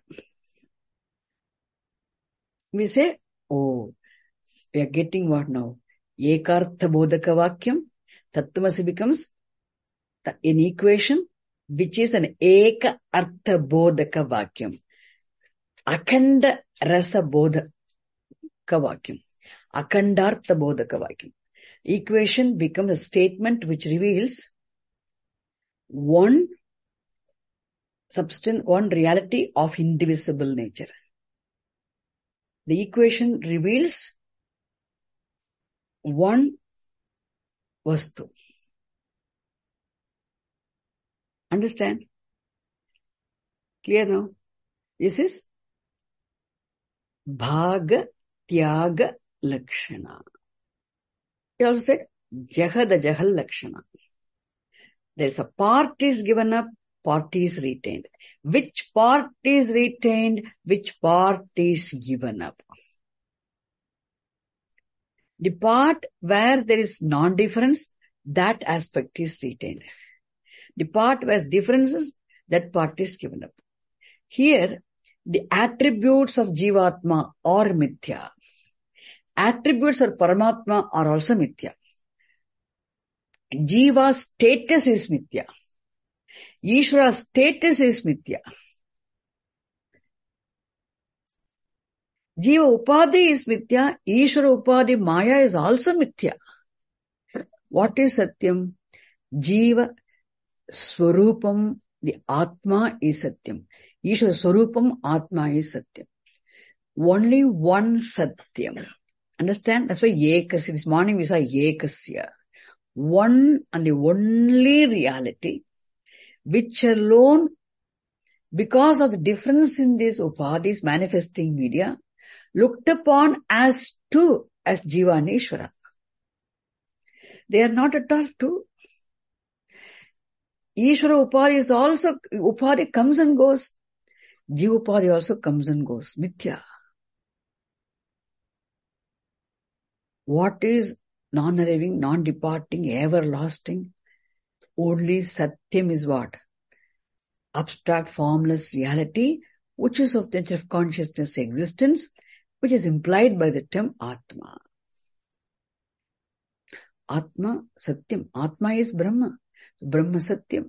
We say, we are getting what now? Ekartha bodhaka vakyam, Tattvamasi becomes an equation which is an Eka Artha bodhaka vakyam. Akhanda rasa bodhaka vakyam. Akhandartha bodhaka vakyam. Equation becomes a statement which reveals one substance, one reality of indivisible nature. The equation reveals one vastu. Understand? Clear now? This is Bhaga Tyaga Lakshana. He also said Jahada Jahal Lakshana. There is a part is given up, part is retained. Which part is retained? Which part is given up? The part where there is non-difference, that aspect is retained. The part where differences, that part is given up. Here, the attributes of Jivatma are mithya. Attributes of Paramatma are also mithya. Jiva's status is mithya. Ishvara's status is mithya. Jiva Upadhi is mithya. Ishvara Upadhi Maya is also mithya. What is Satyam? Jiva Swarupam, the Atma is Satyam. Ishvara Swarupam, Atma is Satyam. Only one Satyam. Understand? That's why Ekasya. This morning we saw Ekasya. One and the only reality, which alone, because of the difference in these upadhis manifesting media, looked upon as two, as Jiva and Ishvara. They are not at all two. Ishvara Upadhi is also, Upadhi comes and goes. Jiva Upadhi also comes and goes. Mithya. What is non-arriving, non-departing, everlasting? Only Satyam is what? Abstract, formless reality, which is of the nature of consciousness existence, which is implied by the term Atma. Atma, Satyam. Atma is Brahma. Brahma Satyam.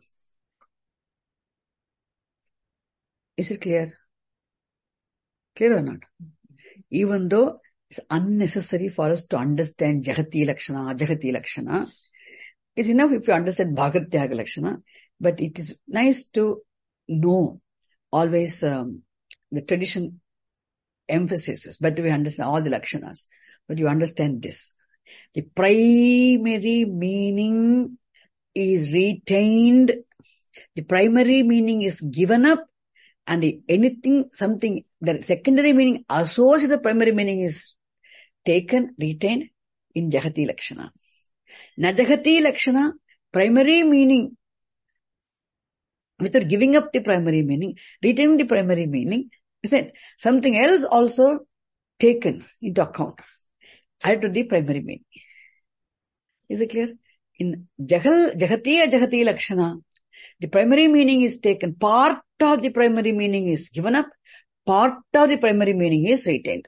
Is it clear? Clear or not? Even though it's unnecessary for us to understand Jagati Lakshana, it's enough if you understand Bhagatyaga Lakshana, but it is nice to know always the tradition emphasizes, but we understand all the Lakshanas, but you understand this. The primary meaning is retained, the primary meaning is given up, and something, the secondary meaning associated with the primary meaning is taken, retained in Jagati Lakshana. Najagati Lakshana, primary meaning, without giving up the primary meaning, retaining the primary meaning, is it something else also taken into account, added to the primary meaning. Is it clear? In Jagati Lakshana, the primary meaning is taken, part of the primary meaning is given up, part of the primary meaning is retained.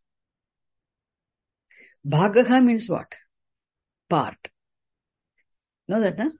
Bhagaha means what? Part. Know that, no?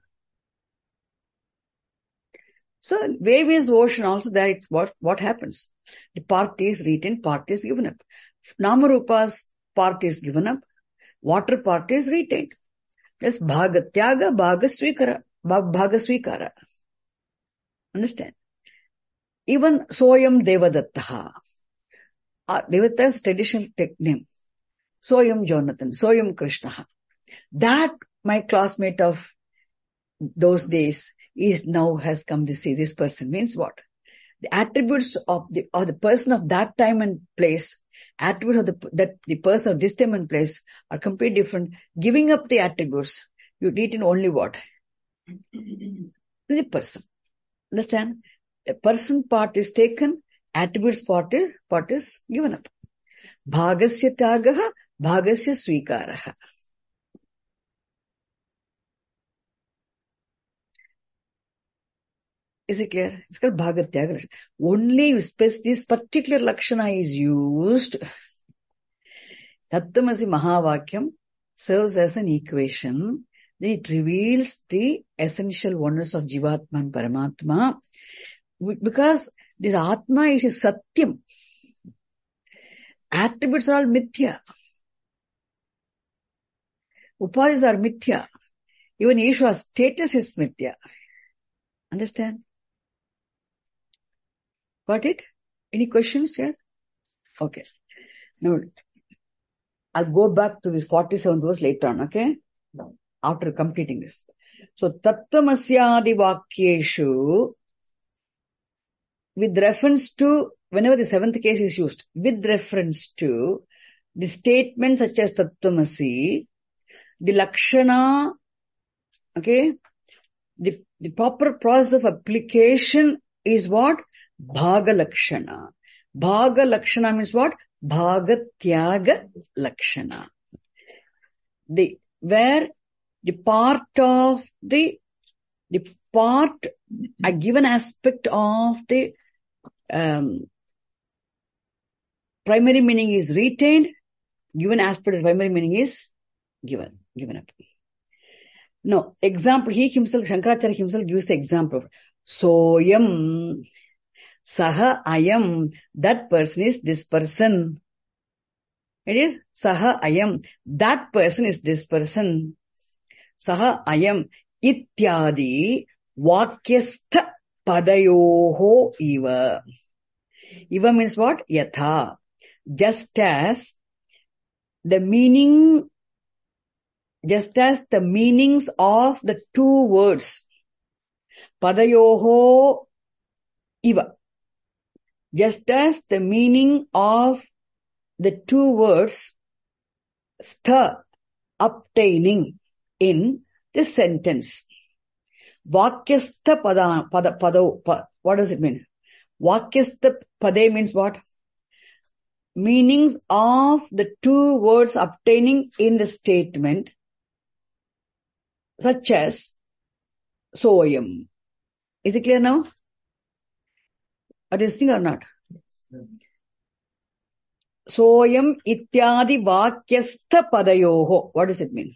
So, wave is ocean also, that what happens? The part is retained, part is given up. Namarupa's part is given up, water part is retained. That's Bhagatyaga, Bhagasvikara. Understand? Even Soyam Devadattaha. Devadatta's traditional name. Soyam Jonathan, Soyam Krishna. That my classmate of those days has come to see this person. Means what? The attributes of the person of that time and place, attributes of the person of this time and place are completely different. Giving up the attributes, you retain only what? The person. Understand? The person part is taken, attributes part is given up. Bhagasya Tyagaha, Bhagasya Svikaraha. Is it clear? It's called Bhagatyaga. Only this particular Lakshana is used. Tattvamasi Mahavakyam serves as an equation. Then it reveals the essential oneness of Jivatma and Paramatma. Because this Atma is a Satyam. Attributes are all Mithya. Upadhis are Mithya. Even Ishvara's status is Mithya. Understand? Got it? Any questions here? Okay. Now, I'll go back to this 47 verse later on, okay? After completing this. So, Tattvamasyadi Vakyeshu, with reference to, whenever the seventh case is used, with reference to the statements such as Tattvamasi, the Lakshana, okay, the proper process of application is what? Bhaga Lakshana. Bhaga Lakshana means what? Bhagatyaga Lakshana. where the part of a given aspect of the primary meaning is retained, given aspect of primary meaning is given up. No, example, Shankaracharya himself gives the example of Soyam, Saha Ayam, that person is this person. It is Saha Ayam, that person is this person. Saha Ayam, Ityadi, Vakyastha Padayoho Iva. Iva means what? Yatha. Just as the meanings of the two words, Padayoho Iva. Just as the meaning of the two words, stha, obtaining in this sentence. Vakyastha pada, what does it mean? Vakyastha pade means what? Meanings of the two words obtaining in the statement, such as Soyam. Is it clear now? Are you listening or not? Soyam ityadi vakyastha padayoho. What does it mean?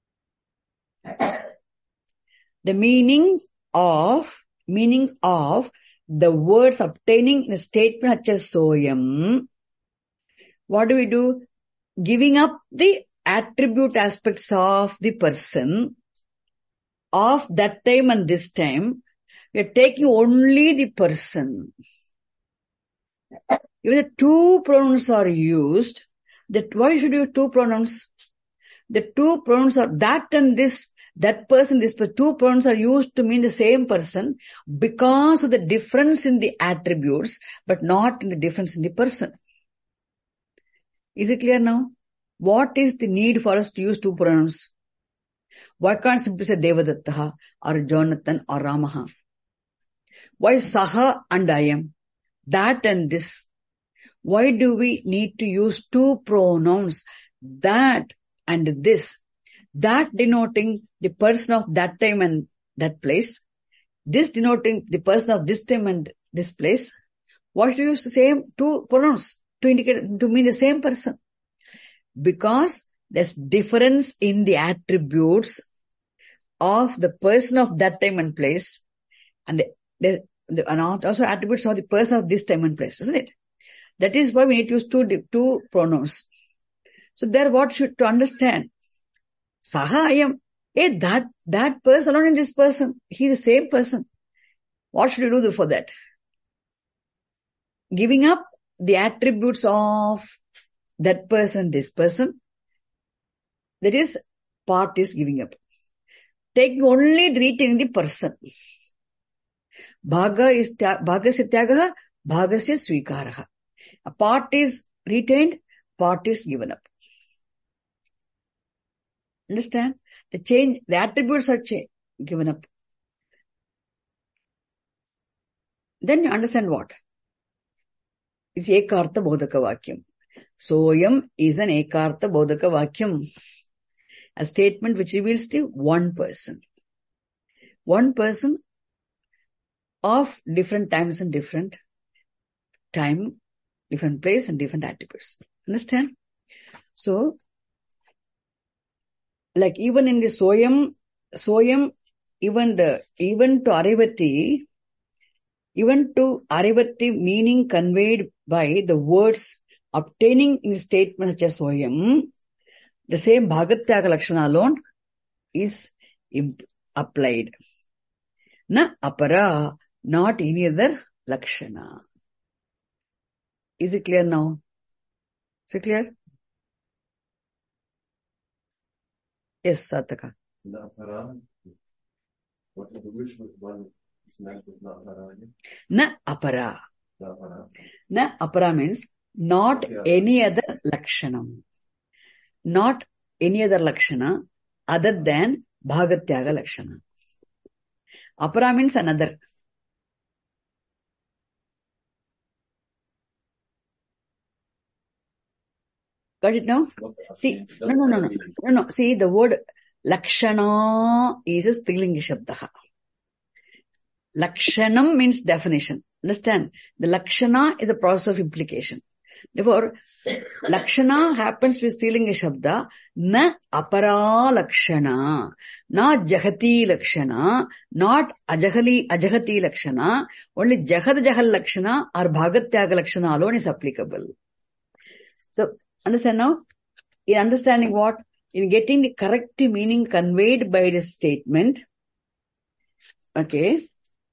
The meanings of the words obtaining in a statement such as Soyam. What do we do? Giving up the attribute aspects of the person of that time and this time. We are taking only the person. If the two pronouns are used, why should you use two pronouns? The two pronouns are that and this, that person, this person. Two pronouns are used to mean the same person because of the difference in the attributes, but not in the difference in the person. Is it clear now? What is the need for us to use two pronouns? Why can't simply say Devadattaha or Jonathan or Ramaha? Why Saha and Ayam? That and this. Why do we need to use two pronouns? That and this. That denoting the person of that time and that place. This denoting the person of this time and this place. Why should we use the same two pronouns to indicate, to mean the same person? Because there's difference in the attributes of the person of that time and place, and also attributes of the person of this time and place, isn't it? That is why we need to use two pronouns. So there, what should to understand? Saha Ayam. That person, not in this person. He is the same person. What should we do for that? Giving up the attributes of that person, this person. That is, part is giving up. Taking only retaining the person. Bhagasya tyagaha, bhagasya svikaraha. A part is retained, part is given up. Understand? The attributes are given up. Then you understand what? It's ekartha bodhaka vakyam. Soyam is an ekartha bodhaka vakyam. A statement which reveals to one person. One person of different times and different time, different place and different attributes. Understand? So, like even in the Soyam, even to Arivati meaning conveyed by the words obtaining in the statement such as Soyam, the same Bhagatyaga Lakshana alone is applied. Na apara, not any other Lakshana. Is it clear now? Is it clear? Yes, Sataka. Na apara. Which one is meant with na apara? Na apara. Na apara. Na apara means not any other Lakshanam. Not any other Lakshana other than Bhagatyaga Lakshana. Apara means another. Got it now? See, no. See, the word Lakshana is a Strilinga Shabdaha. Lakshanam means definition. Understand? The Lakshana is a process of implication. Therefore, Lakshana happens with Strilinga Shabda, na apara Lakshana, not Jahati Lakshana, not Ajahati Lakshana, only Jahad Jahal Lakshana or Bhagatyaga Lakshana alone is applicable. So, understand now? In understanding what? In getting the correct meaning conveyed by the statement, okay,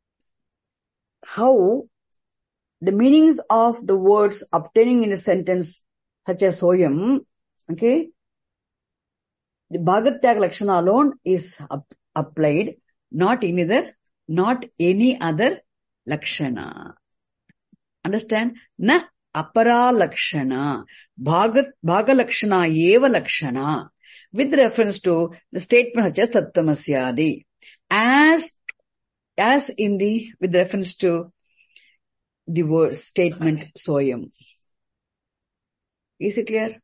how the meanings of the words obtaining in a sentence such as soyam, okay, the Bhagatyaga Lakshana alone is applied, not any other Lakshana. Understand? Na apara Lakshana, Bhaga Lakshana, Eva Lakshana, with reference to the statement such as Tattvamasyadi, as in the, with reference to the word statement soyam. Is it clear?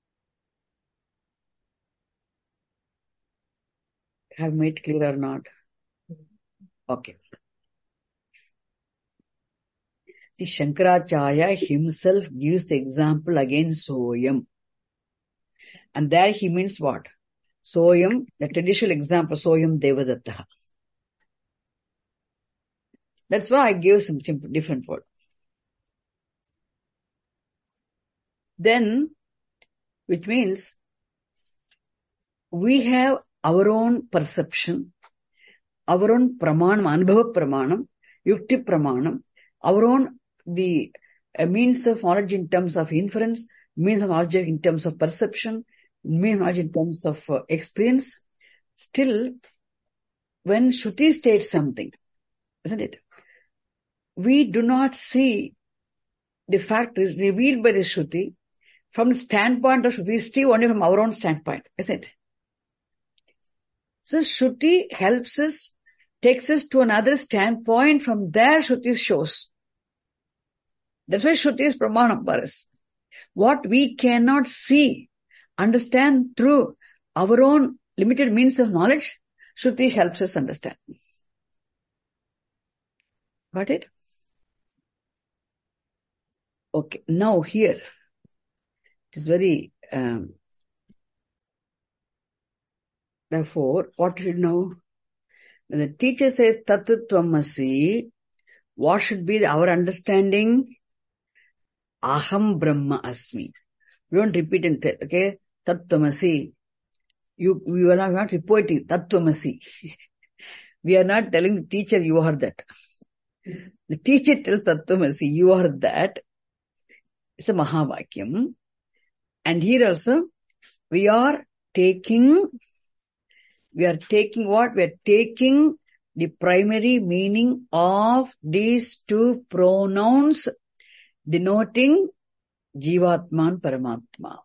Have made clear or not? Okay. See, Shankaracharya himself gives the example again soyam. And there he means what? Soyam, the traditional example, soyam devadattaha. That's why I gave some different word. Then, which means we have our own perception, our own pramanam, anubhava pramanam, yukti pramanam, our own the means of knowledge in terms of inference, means of knowledge in terms of perception, means of knowledge in terms of experience. Still, when Shruti states something, isn't it? We do not see the fact is revealed by the Shruti from the standpoint of Shruti, we see only from our own standpoint, isn't it? So Shruti helps us, takes us to another standpoint, from there Shruti shows. That's why Shruti is pramanam for us. What we cannot see, understand through our own limited means of knowledge, Shruti helps us understand. Got it? Okay, now here, it is very, therefore, what should know? When the teacher says Tattva-tvamasi, what should be our understanding? Aham Brahma Asmi. We don't repeat it, okay? Tattva-tvamasi. We are not reporting Tattva-tvamasi. We are not telling the teacher you are that. The teacher tells Tattva-tvamasi, you are that. It's a Mahavakyam. And here also, we are taking what? We are taking the primary meaning of these two pronouns denoting Jivatma and Paramatma.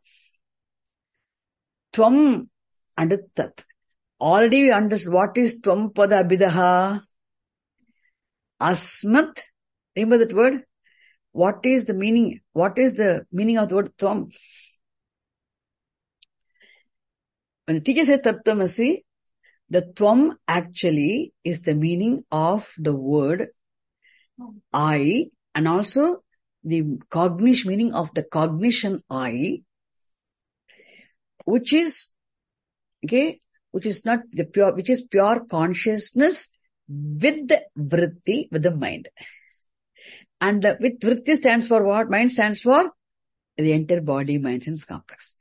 Tvam and Tat. Already we understood what is Tvam Pada Abhidaha. Asmat. Remember that word? What is the meaning? What is the meaning of the word Tvam? When the teacher says Tattva-masi, the Tvam actually is the meaning of the word I, and also the cognition, meaning of the cognition I, which is, okay, which is not the pure, which is pure consciousness with the vritti, with the mind. And with vritti stands for what? Mind stands for the entire body, mind, sense complex.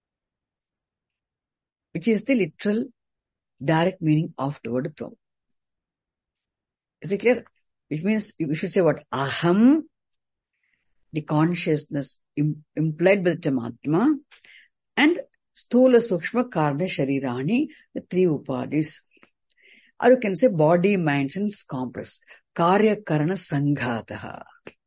Which is the literal, direct meaning of the word Tvam. Is it clear? Which means you should say what? Aham, the consciousness implied by the Tamatma, and Sthula Sukshma Karna Sharirani, the three upadis. Or you can say body, mind, sense complex. Karya Karana Sanghataha.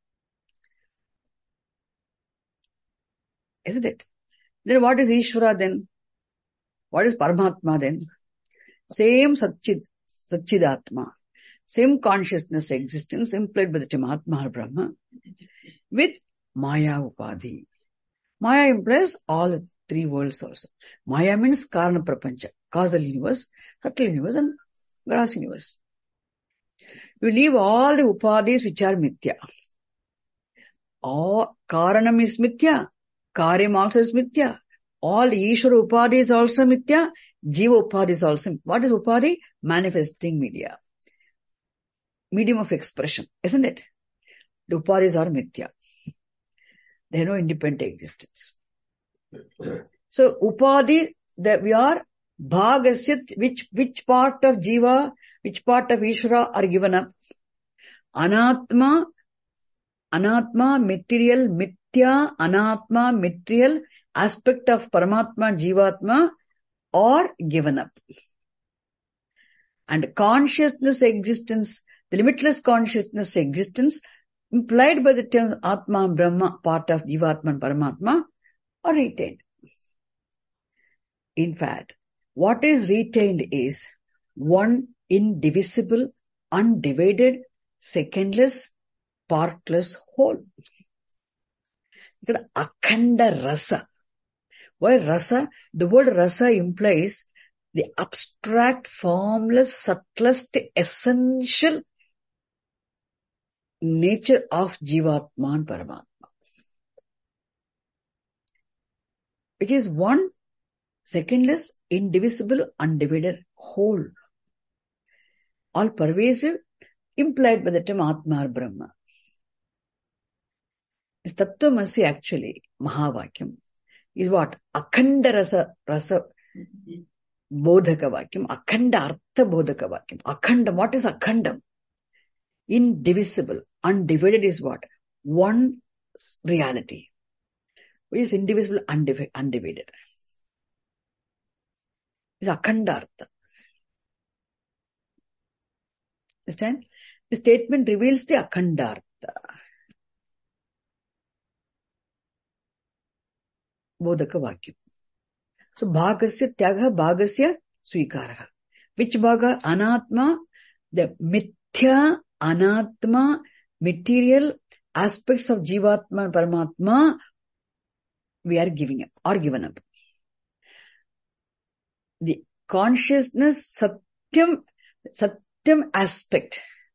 Isn't it? Then what is Ishvara then? What is Paramatma then? Same Satchidatma. Same consciousness existence implied by the Tamatma or Brahma with Maya Upadhi. Maya implies all three worlds also. Maya means Karana Prapancha, causal universe, subtle universe and gross universe. You leave all the upadhis which are mithya. All Karanam is mithya, Karyam also is mithya. All Ishvara upadhi is also mithya, Jiva upadhi is also. What is upadhi? Manifesting media. Medium of expression, isn't it? The upadhis are mithya. They have no independent existence. So upadhi, that we are bhagasya, which part of jiva, which part of Ishvara are given up. Anatma, material, mithya, anatma, material, aspect of Paramatma, Jivatma are given up. And consciousness existence, the limitless consciousness existence, implied by the term Atma, Brahma, part of Jivatma and Paramatma, are retained. In fact, what is retained is one indivisible, undivided, secondless, partless whole. Akhanda rasa. Why rasa? The word rasa implies the abstract, formless, subtlest, essential nature of Jivatma and Paramatma, which is one secondless, indivisible, undivided whole. All pervasive, implied by the term Atma or Brahma. This Tattvamasi actually, Mahavakyam, is what? Akhanda rasa bodhaka vakyam, akhanda artha bodhaka vakyam. Akhanda, what is akhandam? Indivisible, undivided is what? One reality, which is indivisible, undivided. Is akhandartha. Understand? The statement reveals the akhandartha. Bodhaka vakyam. So bhagasya tyaga, bhagasya svikaraha. Which bhaga? Anatma, the mithya, anatma, material aspects of Jivatma and Paramatma, we are giving up or given up. The consciousness, satyam aspect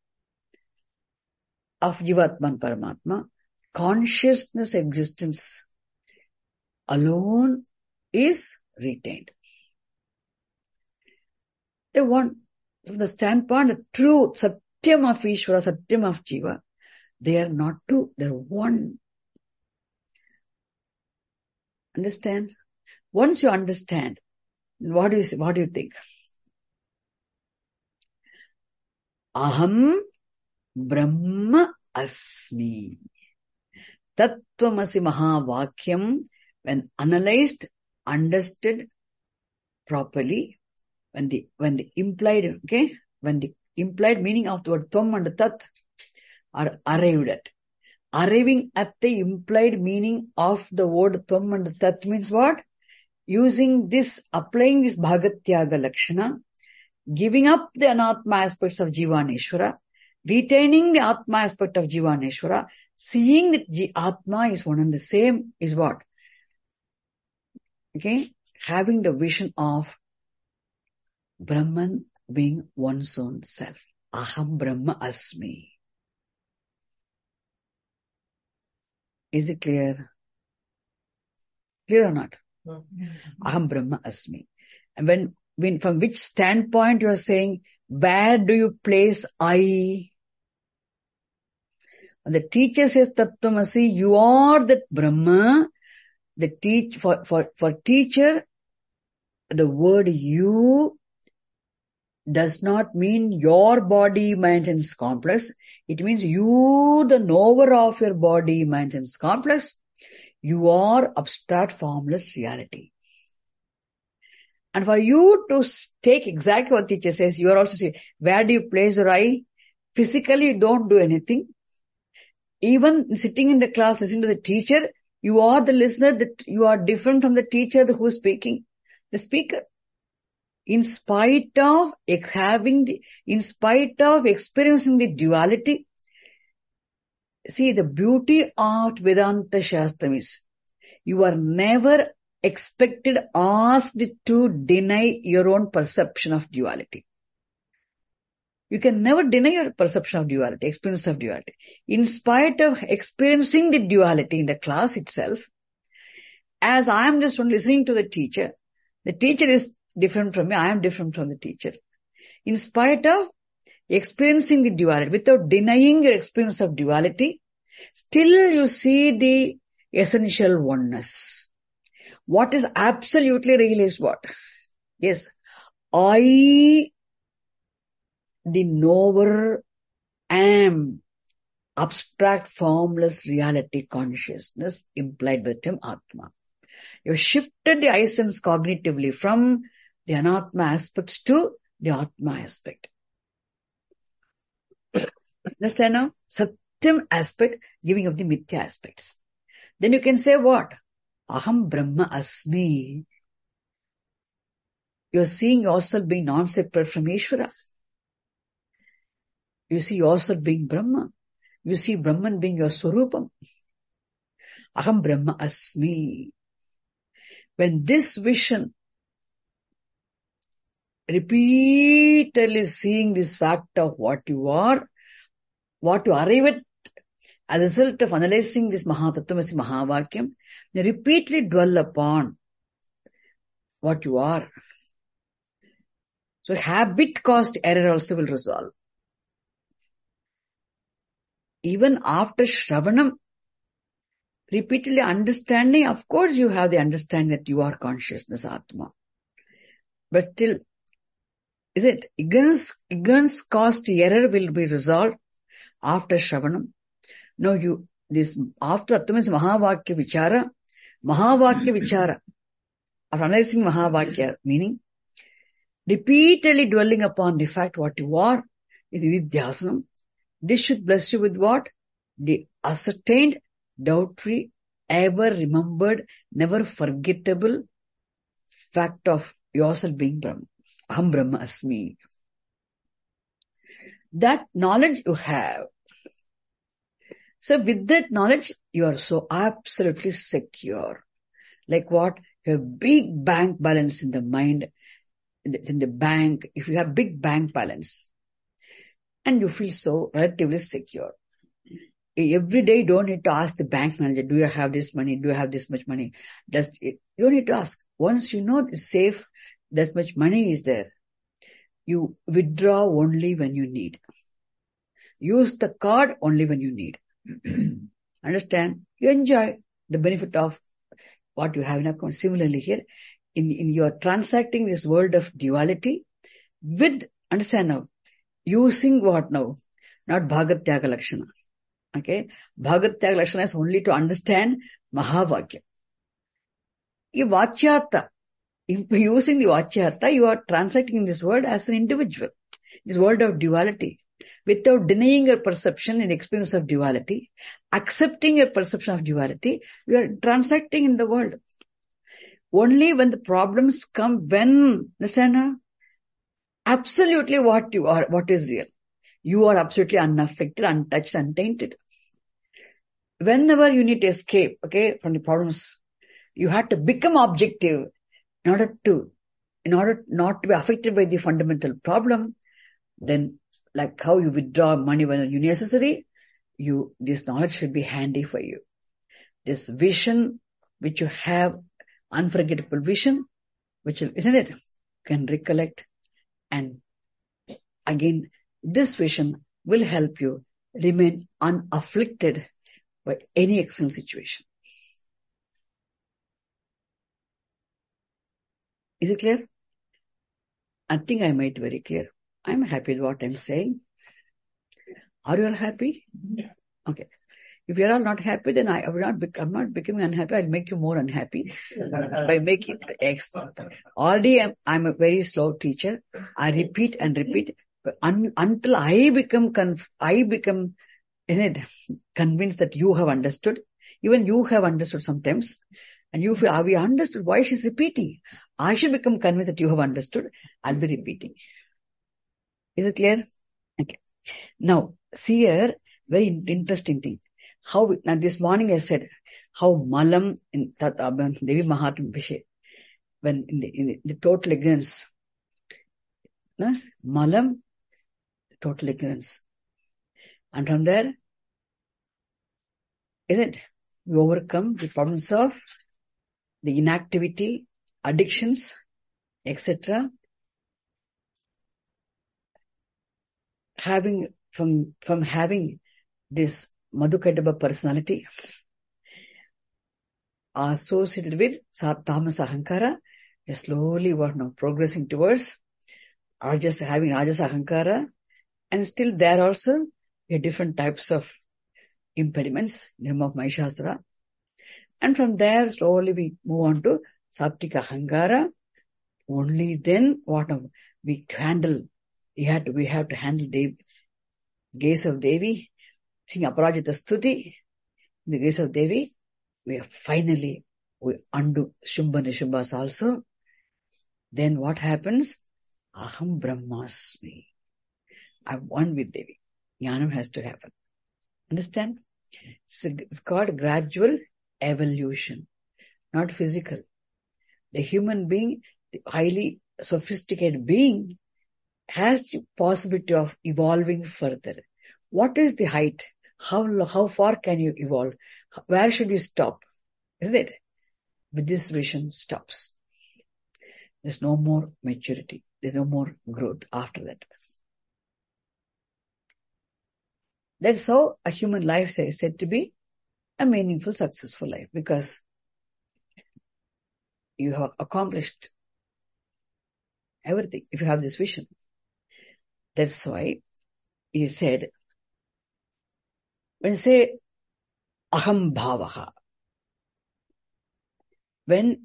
of Jivatma and Paramatma, consciousness existence alone is retained. The one, from the standpoint of truth, satyam of Ishvara, satyam of Jiva, they are not two, they are one. Understand? Once you understand, what do you think? Aham Brahma Asmi. Tattvamasi Mahavakyam, when analyzed, understood properly, when the implied, when the implied meaning of the word Tvam and Tat are arrived at. Arriving at the implied meaning of the word Tvam and Tat means what? Using this, applying this Bhagatyaga Lakshana, giving up the Anatma aspects of Jiva and Ishvara, retaining the Atma aspect of Jiva and Ishvara, seeing that Atma is one and the same is what? Having the vision of Brahman being one's own self. Aham Brahma Asmi. Is it clear? Clear or not? Aham Brahma Asmi. And when from which standpoint you are saying, where do you place I? When the teacher says Tattvamasi, you are that Brahma. For teacher, the word you does not mean your body maintenance complex. It means you, the knower of your body maintenance complex. You are abstract formless reality. And for you to take exactly what teacher says, you are also saying, where do you place your eye? Physically, you don't do anything. Even sitting in the class, listening to the teacher, you are the listener, that you are different from the teacher who is speaking, the speaker. In spite of experiencing the duality, see the beauty of Vedanta Shastra is, You are never asked to deny your own perception of duality. You can never deny your perception of duality, experience of duality. In spite of experiencing the duality in the class itself, as I am just listening to the teacher is different from me, I am different from the teacher. In spite of experiencing the duality, without denying your experience of duality, still you see the essential oneness. What is absolutely real is what? Yes, I, the knower, am abstract, formless reality consciousness implied by the term Atma. You have shifted the I sense cognitively from the Anatma aspects to the Atma aspect. Understand now? Satyam aspect, giving up the Mithya aspects. Then you can say what? Aham Brahma Asmi. You are seeing yourself being non-separate from Ishvara. You see yourself being Brahma. You see Brahman being your Swarupam. Aham Brahma Asmi. When this vision, repeatedly seeing this fact of what you are, what you arrive at as a result of analyzing this Mahatattva Mahavakyam, you repeatedly dwell upon what you are. So habit caused error also will resolve. Even after Shravanam, repeatedly understanding, of course you have the understanding that you are consciousness, Atma. But still, is it ignorance caused error will be resolved after Shravanam? No, after Atma's Mahavakya Vichara, after analyzing Mahavakya, meaning repeatedly dwelling upon the fact what you are is Vidyasanam. This should bless you with what? The ascertained, doubt-free, ever remembered, never forgettable fact of yourself being Brahma. Aham Brahma Asmi. That knowledge you have. So with that knowledge, you are so absolutely secure. Like what? You have big bank balance in the mind, in the bank. If you have big bank balance, and you feel so relatively secure. Every day you don't need to ask the bank manager, do you have this money? Do you have this much money? You don't need to ask. Once you know it's safe, that much money is there. You withdraw only when you need. Use the card only when you need. Understand? You enjoy the benefit of what you have in account. Similarly here, in you are transacting this world of duality with, understand now, using what now? Not Bhagat Tyaga Lakshana. Okay? Bhagat Tyaga Lakshana is only to understand Mahavakya. You Vachyartha. Using the Vachyartha, you are transacting in this world as an individual. This world of duality. Without denying your perception and experience of duality, accepting your perception of duality, you are transacting in the world. Only when the problems come, understand? Absolutely what you are, what is real. You are absolutely unaffected, untouched, untainted. Whenever you need to escape, okay, from the problems, you have to become objective in order not to be affected by the fundamental problem. Then, like how you withdraw money when you necessary, this knowledge should be handy for you. This vision, which you have, unforgettable vision, which, isn't it, can recollect. And again, this vision will help you remain unafflicted by any external situation. Is it clear? I think I made it very clear. I'm happy with what I'm saying. Are you all happy? Yeah. Okay. If you're all not happy, then I'm not becoming unhappy. I'll make you more unhappy by making it excellent. Already I'm a very slow teacher. I repeat and repeat until I become isn't it, convinced that you have understood. Even you have understood sometimes. And you feel, we understood why she's repeating. I should become convinced that you have understood. I'll be repeating. Is it clear? Okay. Now, see here, very interesting thing. now this morning I said, how malam in Devi Mahatma Vishay, when in the total ignorance, malam, total ignorance. And from there, isn't it? We overcome the problems of the inactivity, addictions, etc. Having from having this Madhukadaba personality associated with Tamas Ahankara, we slowly were now progressing towards having Rajas Ahankara, and still there also we have different types of impediments, name of Mahishasura. And from there slowly we move on to Sattvika Ahankara. Only then we handle, we have to handle the gaze of Devi, sing Aparajita Stuti, in the gaze of Devi. We undo Shumbha Nishubhas also. Then what happens? Aham Brahmasmi. I'm one with Devi. Jnanam has to happen. Understand? It's called gradual evolution, not physical. The human being, the highly sophisticated being, has the possibility of evolving further. What is the height? How far can you evolve? Where should you stop? Isn't it? With this vision stops. There's no more maturity. There's no more growth after that. That's how a human life is said to be a meaningful, successful life, because you have accomplished everything if you have this vision. That's why he said, when you say aham bhavaha, when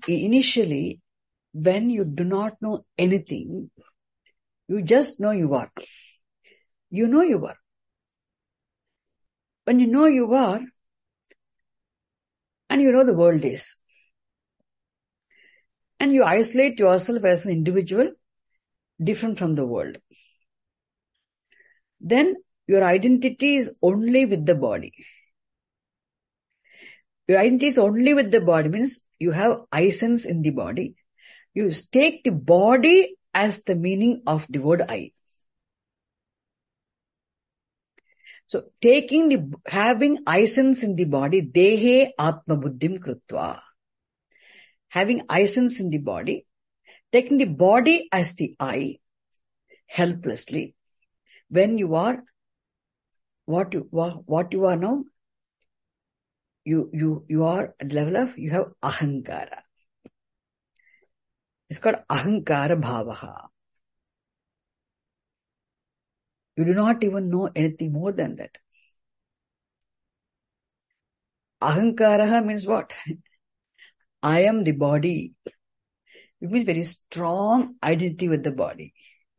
you do not know anything, you just know you are. You know you are. When you know you are, and you know the world is, and you isolate yourself as an individual, different from the world, then your identity is only with the body. Your identity is only with the body means you have I-sense in the body. You take the body as the meaning of the word I. So having I-sense in the body, dehe atma buddhim krutva. Having I-sense in the body, taking the body as the I, helplessly, when you are what you are now, you are at the level of, you have ahankara. It's called ahankara bhavaha. You do not even know anything more than that. Ahankara means what? I am the body. It means very strong identity with the body.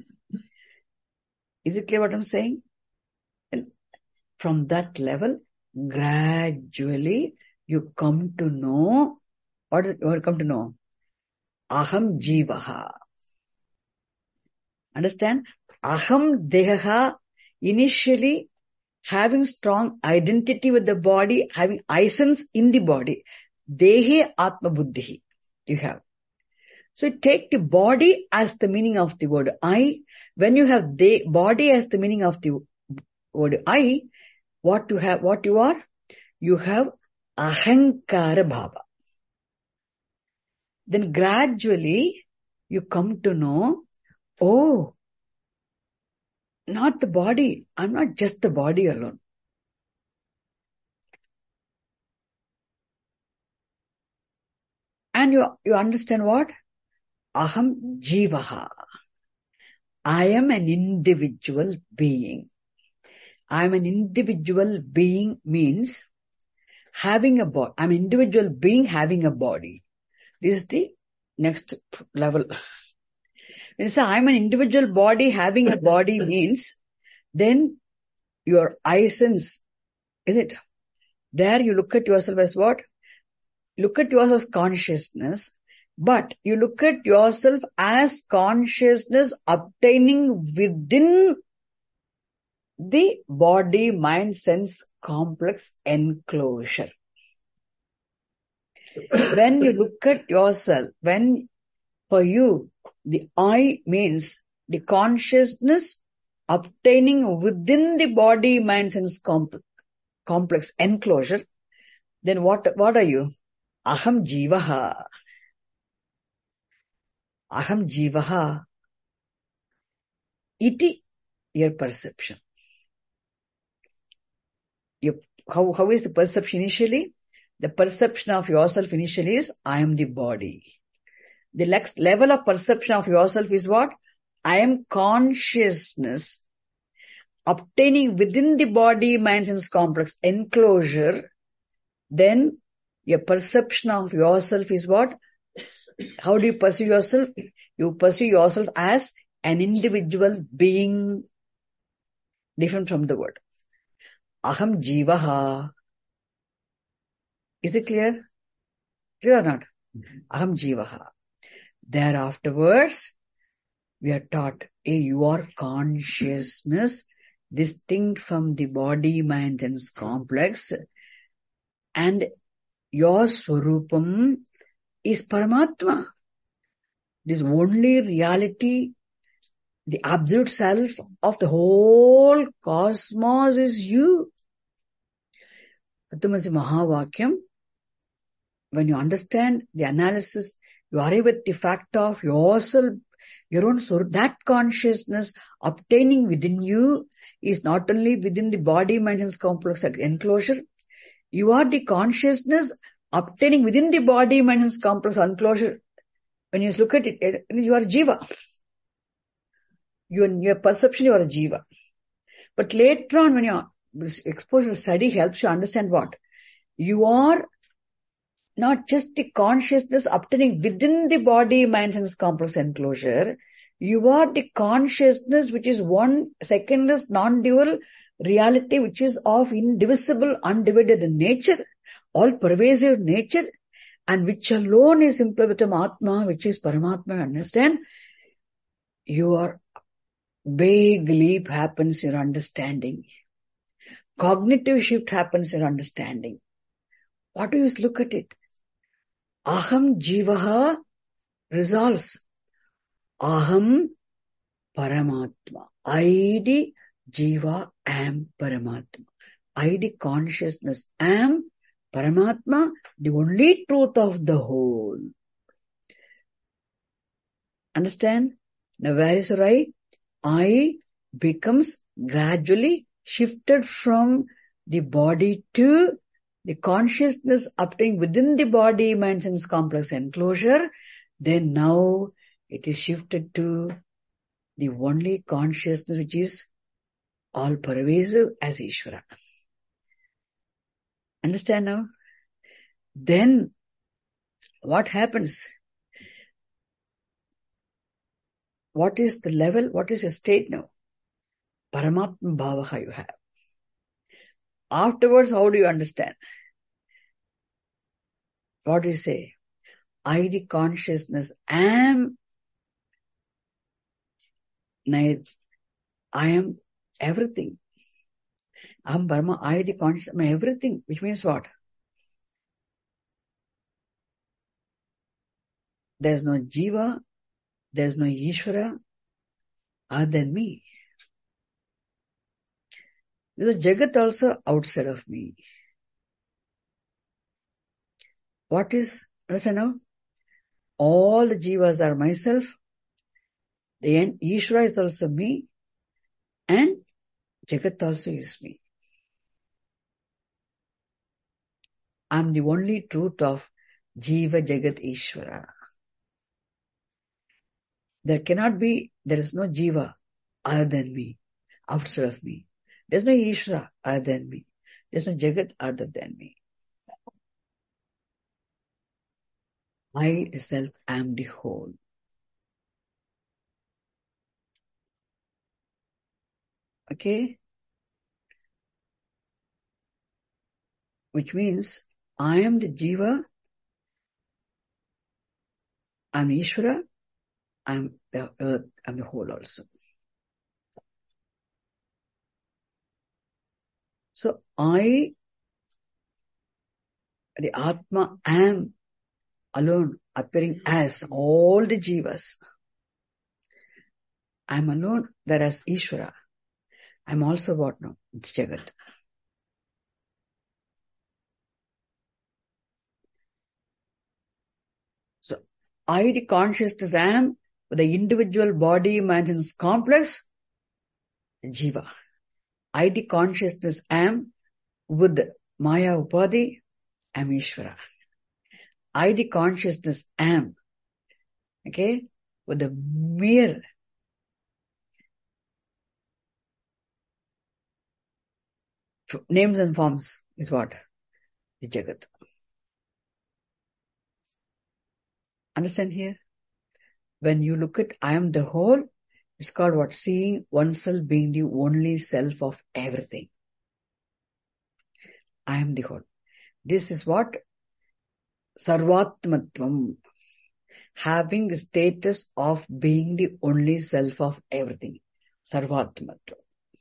Is it clear what I'm saying? And from that level, gradually you come to know, what come to know? Aham jivaha. Understand? Aham dehaha, initially having strong identity with the body, having I-sense in the body. Dehe atma buddhi. You have. So you take the body as the meaning of the word I. When you have the body as the meaning of the word I, what you are? You have ahankara bhava. Then gradually you come to know, oh, not the body. I'm not just the body alone. And you understand what? Aham jivaha. I am an individual being. I am an individual being means having a body. I'm an individual being having a body. This is the next level. When you say I'm an individual body having a body means, then your I-sense, is it? There you look at yourself as what? Look at yourself as consciousness, but you look at yourself as consciousness obtaining within the body, mind, sense complex enclosure. When you look at yourself, for you, the I means the consciousness obtaining within the body, mind, sense complex enclosure, then what are you? Aham jivaha. Aham jivaha. Iti, your perception. How is the perception initially? The perception of yourself initially is, I am the body. The next level of perception of yourself is what? I am consciousness obtaining within the body, mind, sense complex enclosure. Then your perception of yourself is what? How do you perceive yourself? You perceive yourself as an individual being different from the world. Aham jivaha. Is it clear? Clear or not? Aham jivaha. Thereafterwards, we are taught, you are consciousness distinct from the body, mind, and complex, and your Swarupam is Paramatma. This only reality, the absolute self of the whole cosmos is you. Tattvamasi Mahavakyam, when you understand the analysis, you arrive at the fact of yourself, your own soul. That consciousness obtaining within you is not only within the body, mind, and complex enclosure. You are the consciousness obtaining within the body, mind, and complex enclosure. When you look at it, you are Jiva. Your perception, you are a Jiva. But later on, when this exposure study helps you understand what? You are not just the consciousness obtaining within the body, mind, and complex enclosure. You are the consciousness which is one secondless, non-dual reality, which is of indivisible, undivided nature, all-pervasive nature, and which alone is Implevitam Atma, which is Paramatma. Understand? Your big leap happens in your understanding. Cognitive shift happens in your understanding. What do you look at it? Aham jivaha resolves. Aham Paramatma. I, the Jiva, am Paramatma. I, the consciousness, am Paramatma, the only truth of the whole. Understand? Now where is your I? I becomes gradually shifted from the body to the consciousness obtained within the body, mind, sense complex enclosure. Then now it is shifted to the only consciousness which is all pervasive as Ishvara. Understand now? Then what happens? What is the level? What is your state now? Paramatma Bhavaha you have. Afterwards, how do you understand? What do you say? I, the consciousness, am I am everything. Aham Brahma, I, the consciousness, am everything. Which means what? There's no Jiva, there's no Ishvara other than me. There's a Jagat also outside of me. What is, understand now? All the Jivas are myself. The end, Ishvara is also me. And Jagat also is me. I'm the only truth of Jiva, Jagat, Ishvara. There is no Jiva other than me, outside of me. There's no Ishvara other than me. There's no Jagat other than me. I itself am the whole. Okay? Which means, I am the Jiva, I'm Ishvara, I'm the earth, I'm the whole also. So the Atma, am alone, appearing as all the jivas. I am alone, there as Ishvara. I am also what now? Jagat. So, I, the consciousness, am, with the individual body imagines complex, Jiva. I, the consciousness, am, with Maya Upadhi, am Ishvara. I, the consciousness, am, okay, with the mere names and forms is what? The Jagat. Understand here? When you look at I am the whole, it's called what? Seeing oneself being the only self of everything. I am the whole. This is what? Sarvatmatvam. Having the status of being the only self of everything. Sarvatmatvam.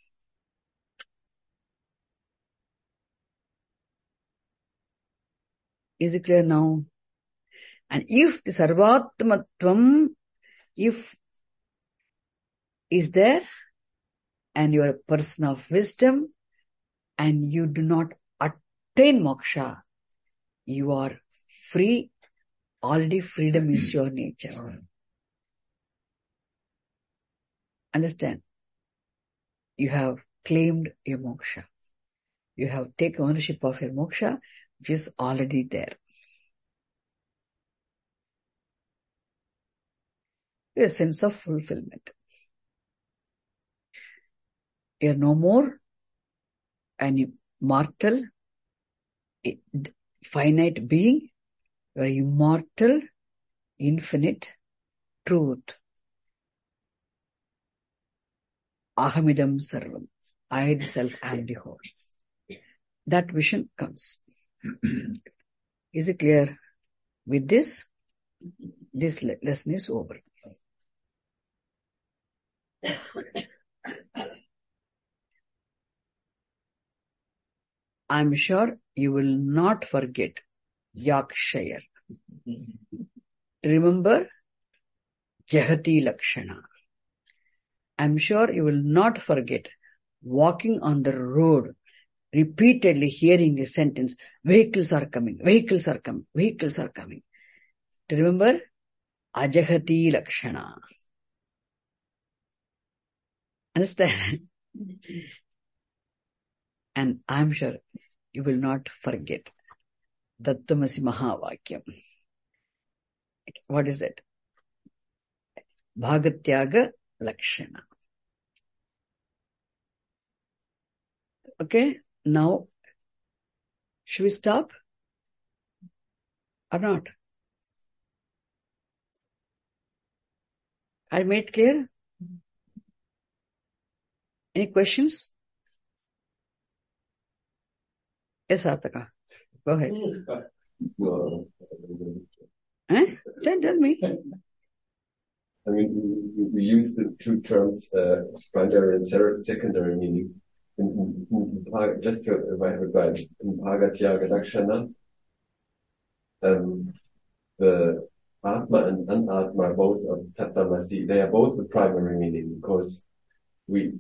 Is it clear now? And if the Sarvatmatvam, if is there, and you are a person of wisdom, and you do not attain moksha, you are free. Already freedom is your nature. Understand? You have claimed your moksha. You have taken ownership of your moksha, which is already there. A sense of fulfillment. You are no more an mortal, finite being. You are immortal, infinite truth. Ahamidam sarvam. I, the self, am the whole. That vision comes. Is it clear? With this lesson is over. I'm sure you will not forget Yakshayar. Remember Jahati Lakshana. I'm sure you will not forget walking on the road, repeatedly hearing the sentence, vehicles are coming, vehicles are coming, vehicles are coming. To remember Ajahati Lakshana. Understand? And I'm sure you will not forget Tattvamasi Mahavakyam. What is that? Bhagatyaga Lakshana. Okay, now, should we stop or not? I made clear? Any questions? Yes, Artaka. Go ahead. Tell me. I mean, we use the two terms, primary and secondary meaning. Just to, if I have it right, in Bhagatyaga Lakshana, the Atma and Anatma, both of Tattvamasi, they are both the primary meaning because we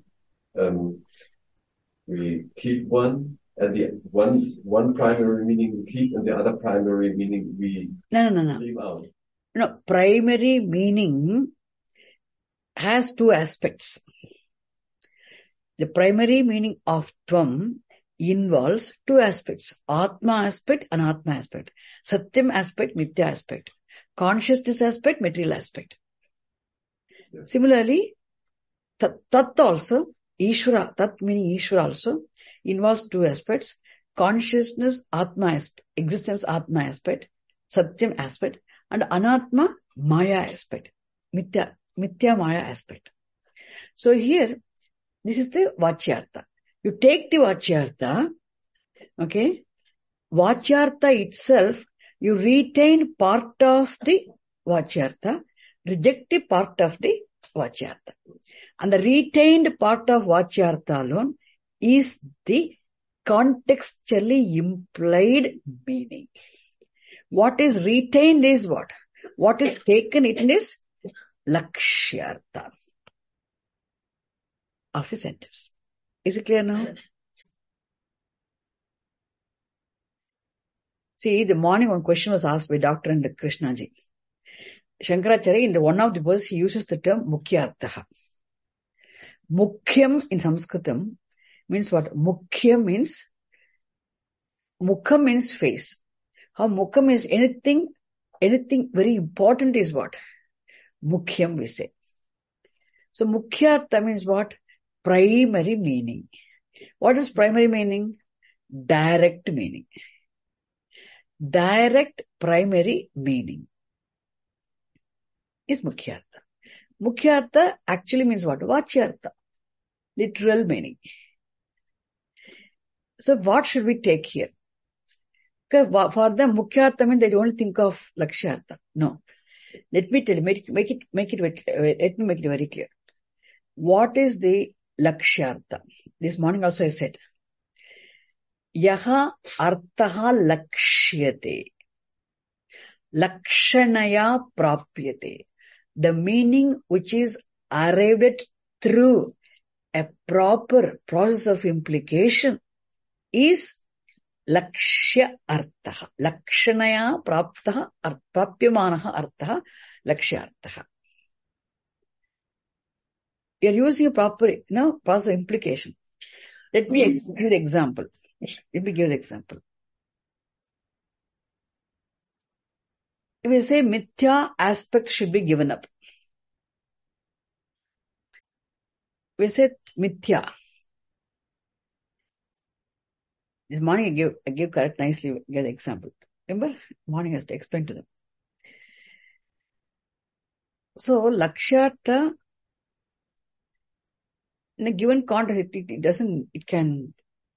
keep one, and the one primary meaning we keep, and the other primary meaning we leave out. No, primary meaning has two aspects. The primary meaning of Tvam involves two aspects. Atma aspect, Anatma aspect. Satyam aspect, Mithya aspect. Consciousness aspect, material aspect. Yeah. Similarly, Tat also, Ishvara, Tat meaning Ishvara also, involves two aspects. Consciousness, Atma aspect, existence, Atma aspect, Satyam aspect, and Anatma, Maya aspect. Mithya Maya aspect. So here, this is the Vachyartha. You take the Vachyartha, okay? Vachyartha itself, you retain part of the Vachyartha, reject the part of the Vachyartha. And the retained part of Vachyartha alone is the contextually implied meaning. What is retained is what? What is taken, it is lakshyartha of the sentence. Is it clear now? See, the morning one question was asked by Dr. and Krishnaji. Shankaracharya, in one of the verses, he uses the term mukhyartha. Mukhyam in Sanskritam means what? Mukhyam means, mukham means face. How mukham is anything very important is what? Mukhyam we say. So mukhyartha means what? Primary meaning. What is primary meaning? Direct meaning. Direct primary meaning is mukhyartha. Mukhyartha actually means what? Vachyartha. Literal meaning. So what should we take here? Because for them, mukhyartha means they only think of lakshyartha. No. Let me tell you, let me make it very clear. What is the lakshyartha? This morning also I said, yaha artaha lakshyate, lakshanaya prapyate. The meaning which is arrived at through a proper process of implication is lakshya arthaha. Lakshanaya praptaha prapyamanaha arthaha lakshya arthaha. We are using a proper, process of implication. Let me give the example. If we say mithya aspect should be given up. We say mithya. This morning I gave correct nicely, get the example. Remember? Morning I has to explain to them. So, lakshyartha, in a given context, it can,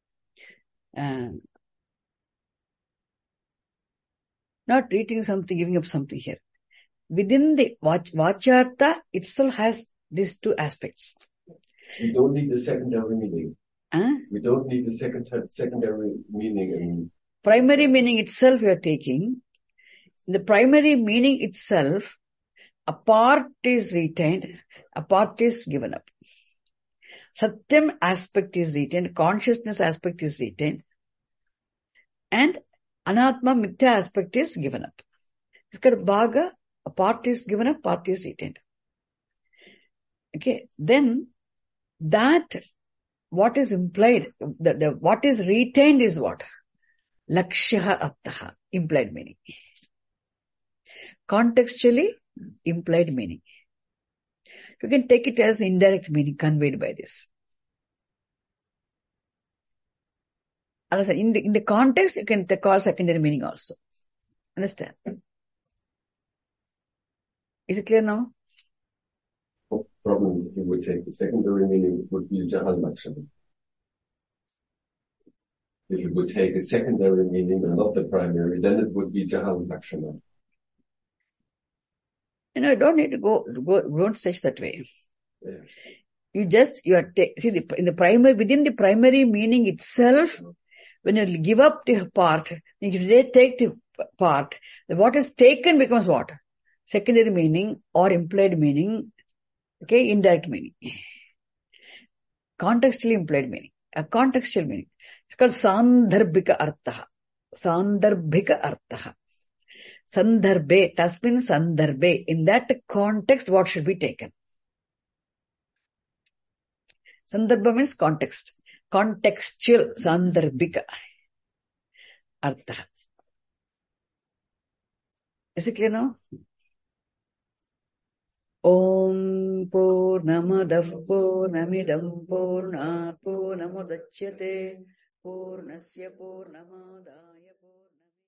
not treating something, giving up something here. Within the vachyartha itself has these two aspects. We don't need the secondary meaning. We don't need the secondary meaning. Primary meaning itself we are taking. In the primary meaning itself, a part is retained, a part is given up. Satyam aspect is retained, consciousness aspect is retained, and anatma mithya aspect is given up. It's got bhaga, a part is given up, part is retained. Okay, then that what is implied, what is retained is what? Lakshya arthaha, implied meaning. Contextually, implied meaning. You can take it as indirect meaning conveyed by this. In the context, you can call secondary meaning also. Understand? Is it clear now? Problems if you would take the secondary meaning would be Jahal Lakshana. If you would take a secondary meaning and not the primary, then it would be Jahal Lakshana. You don't need to don't search that way. Yeah. Within the primary meaning itself, when you give up the part, if you take the part, what is taken becomes what? Secondary meaning or implied meaning, okay, indirect meaning. Contextually implied meaning, a contextual meaning. It's called sandarbhika arthaha. Sandarbhika arthaha. Sandarbhe, tasmin sandarbhe. In that context, what should be taken? Sandarbha means context. Contextual, sandarbhika arthaha. Is it clear now? Om Purnamadav Purnamidam Purnat Purnamudachyate Purnasya Purnamadaya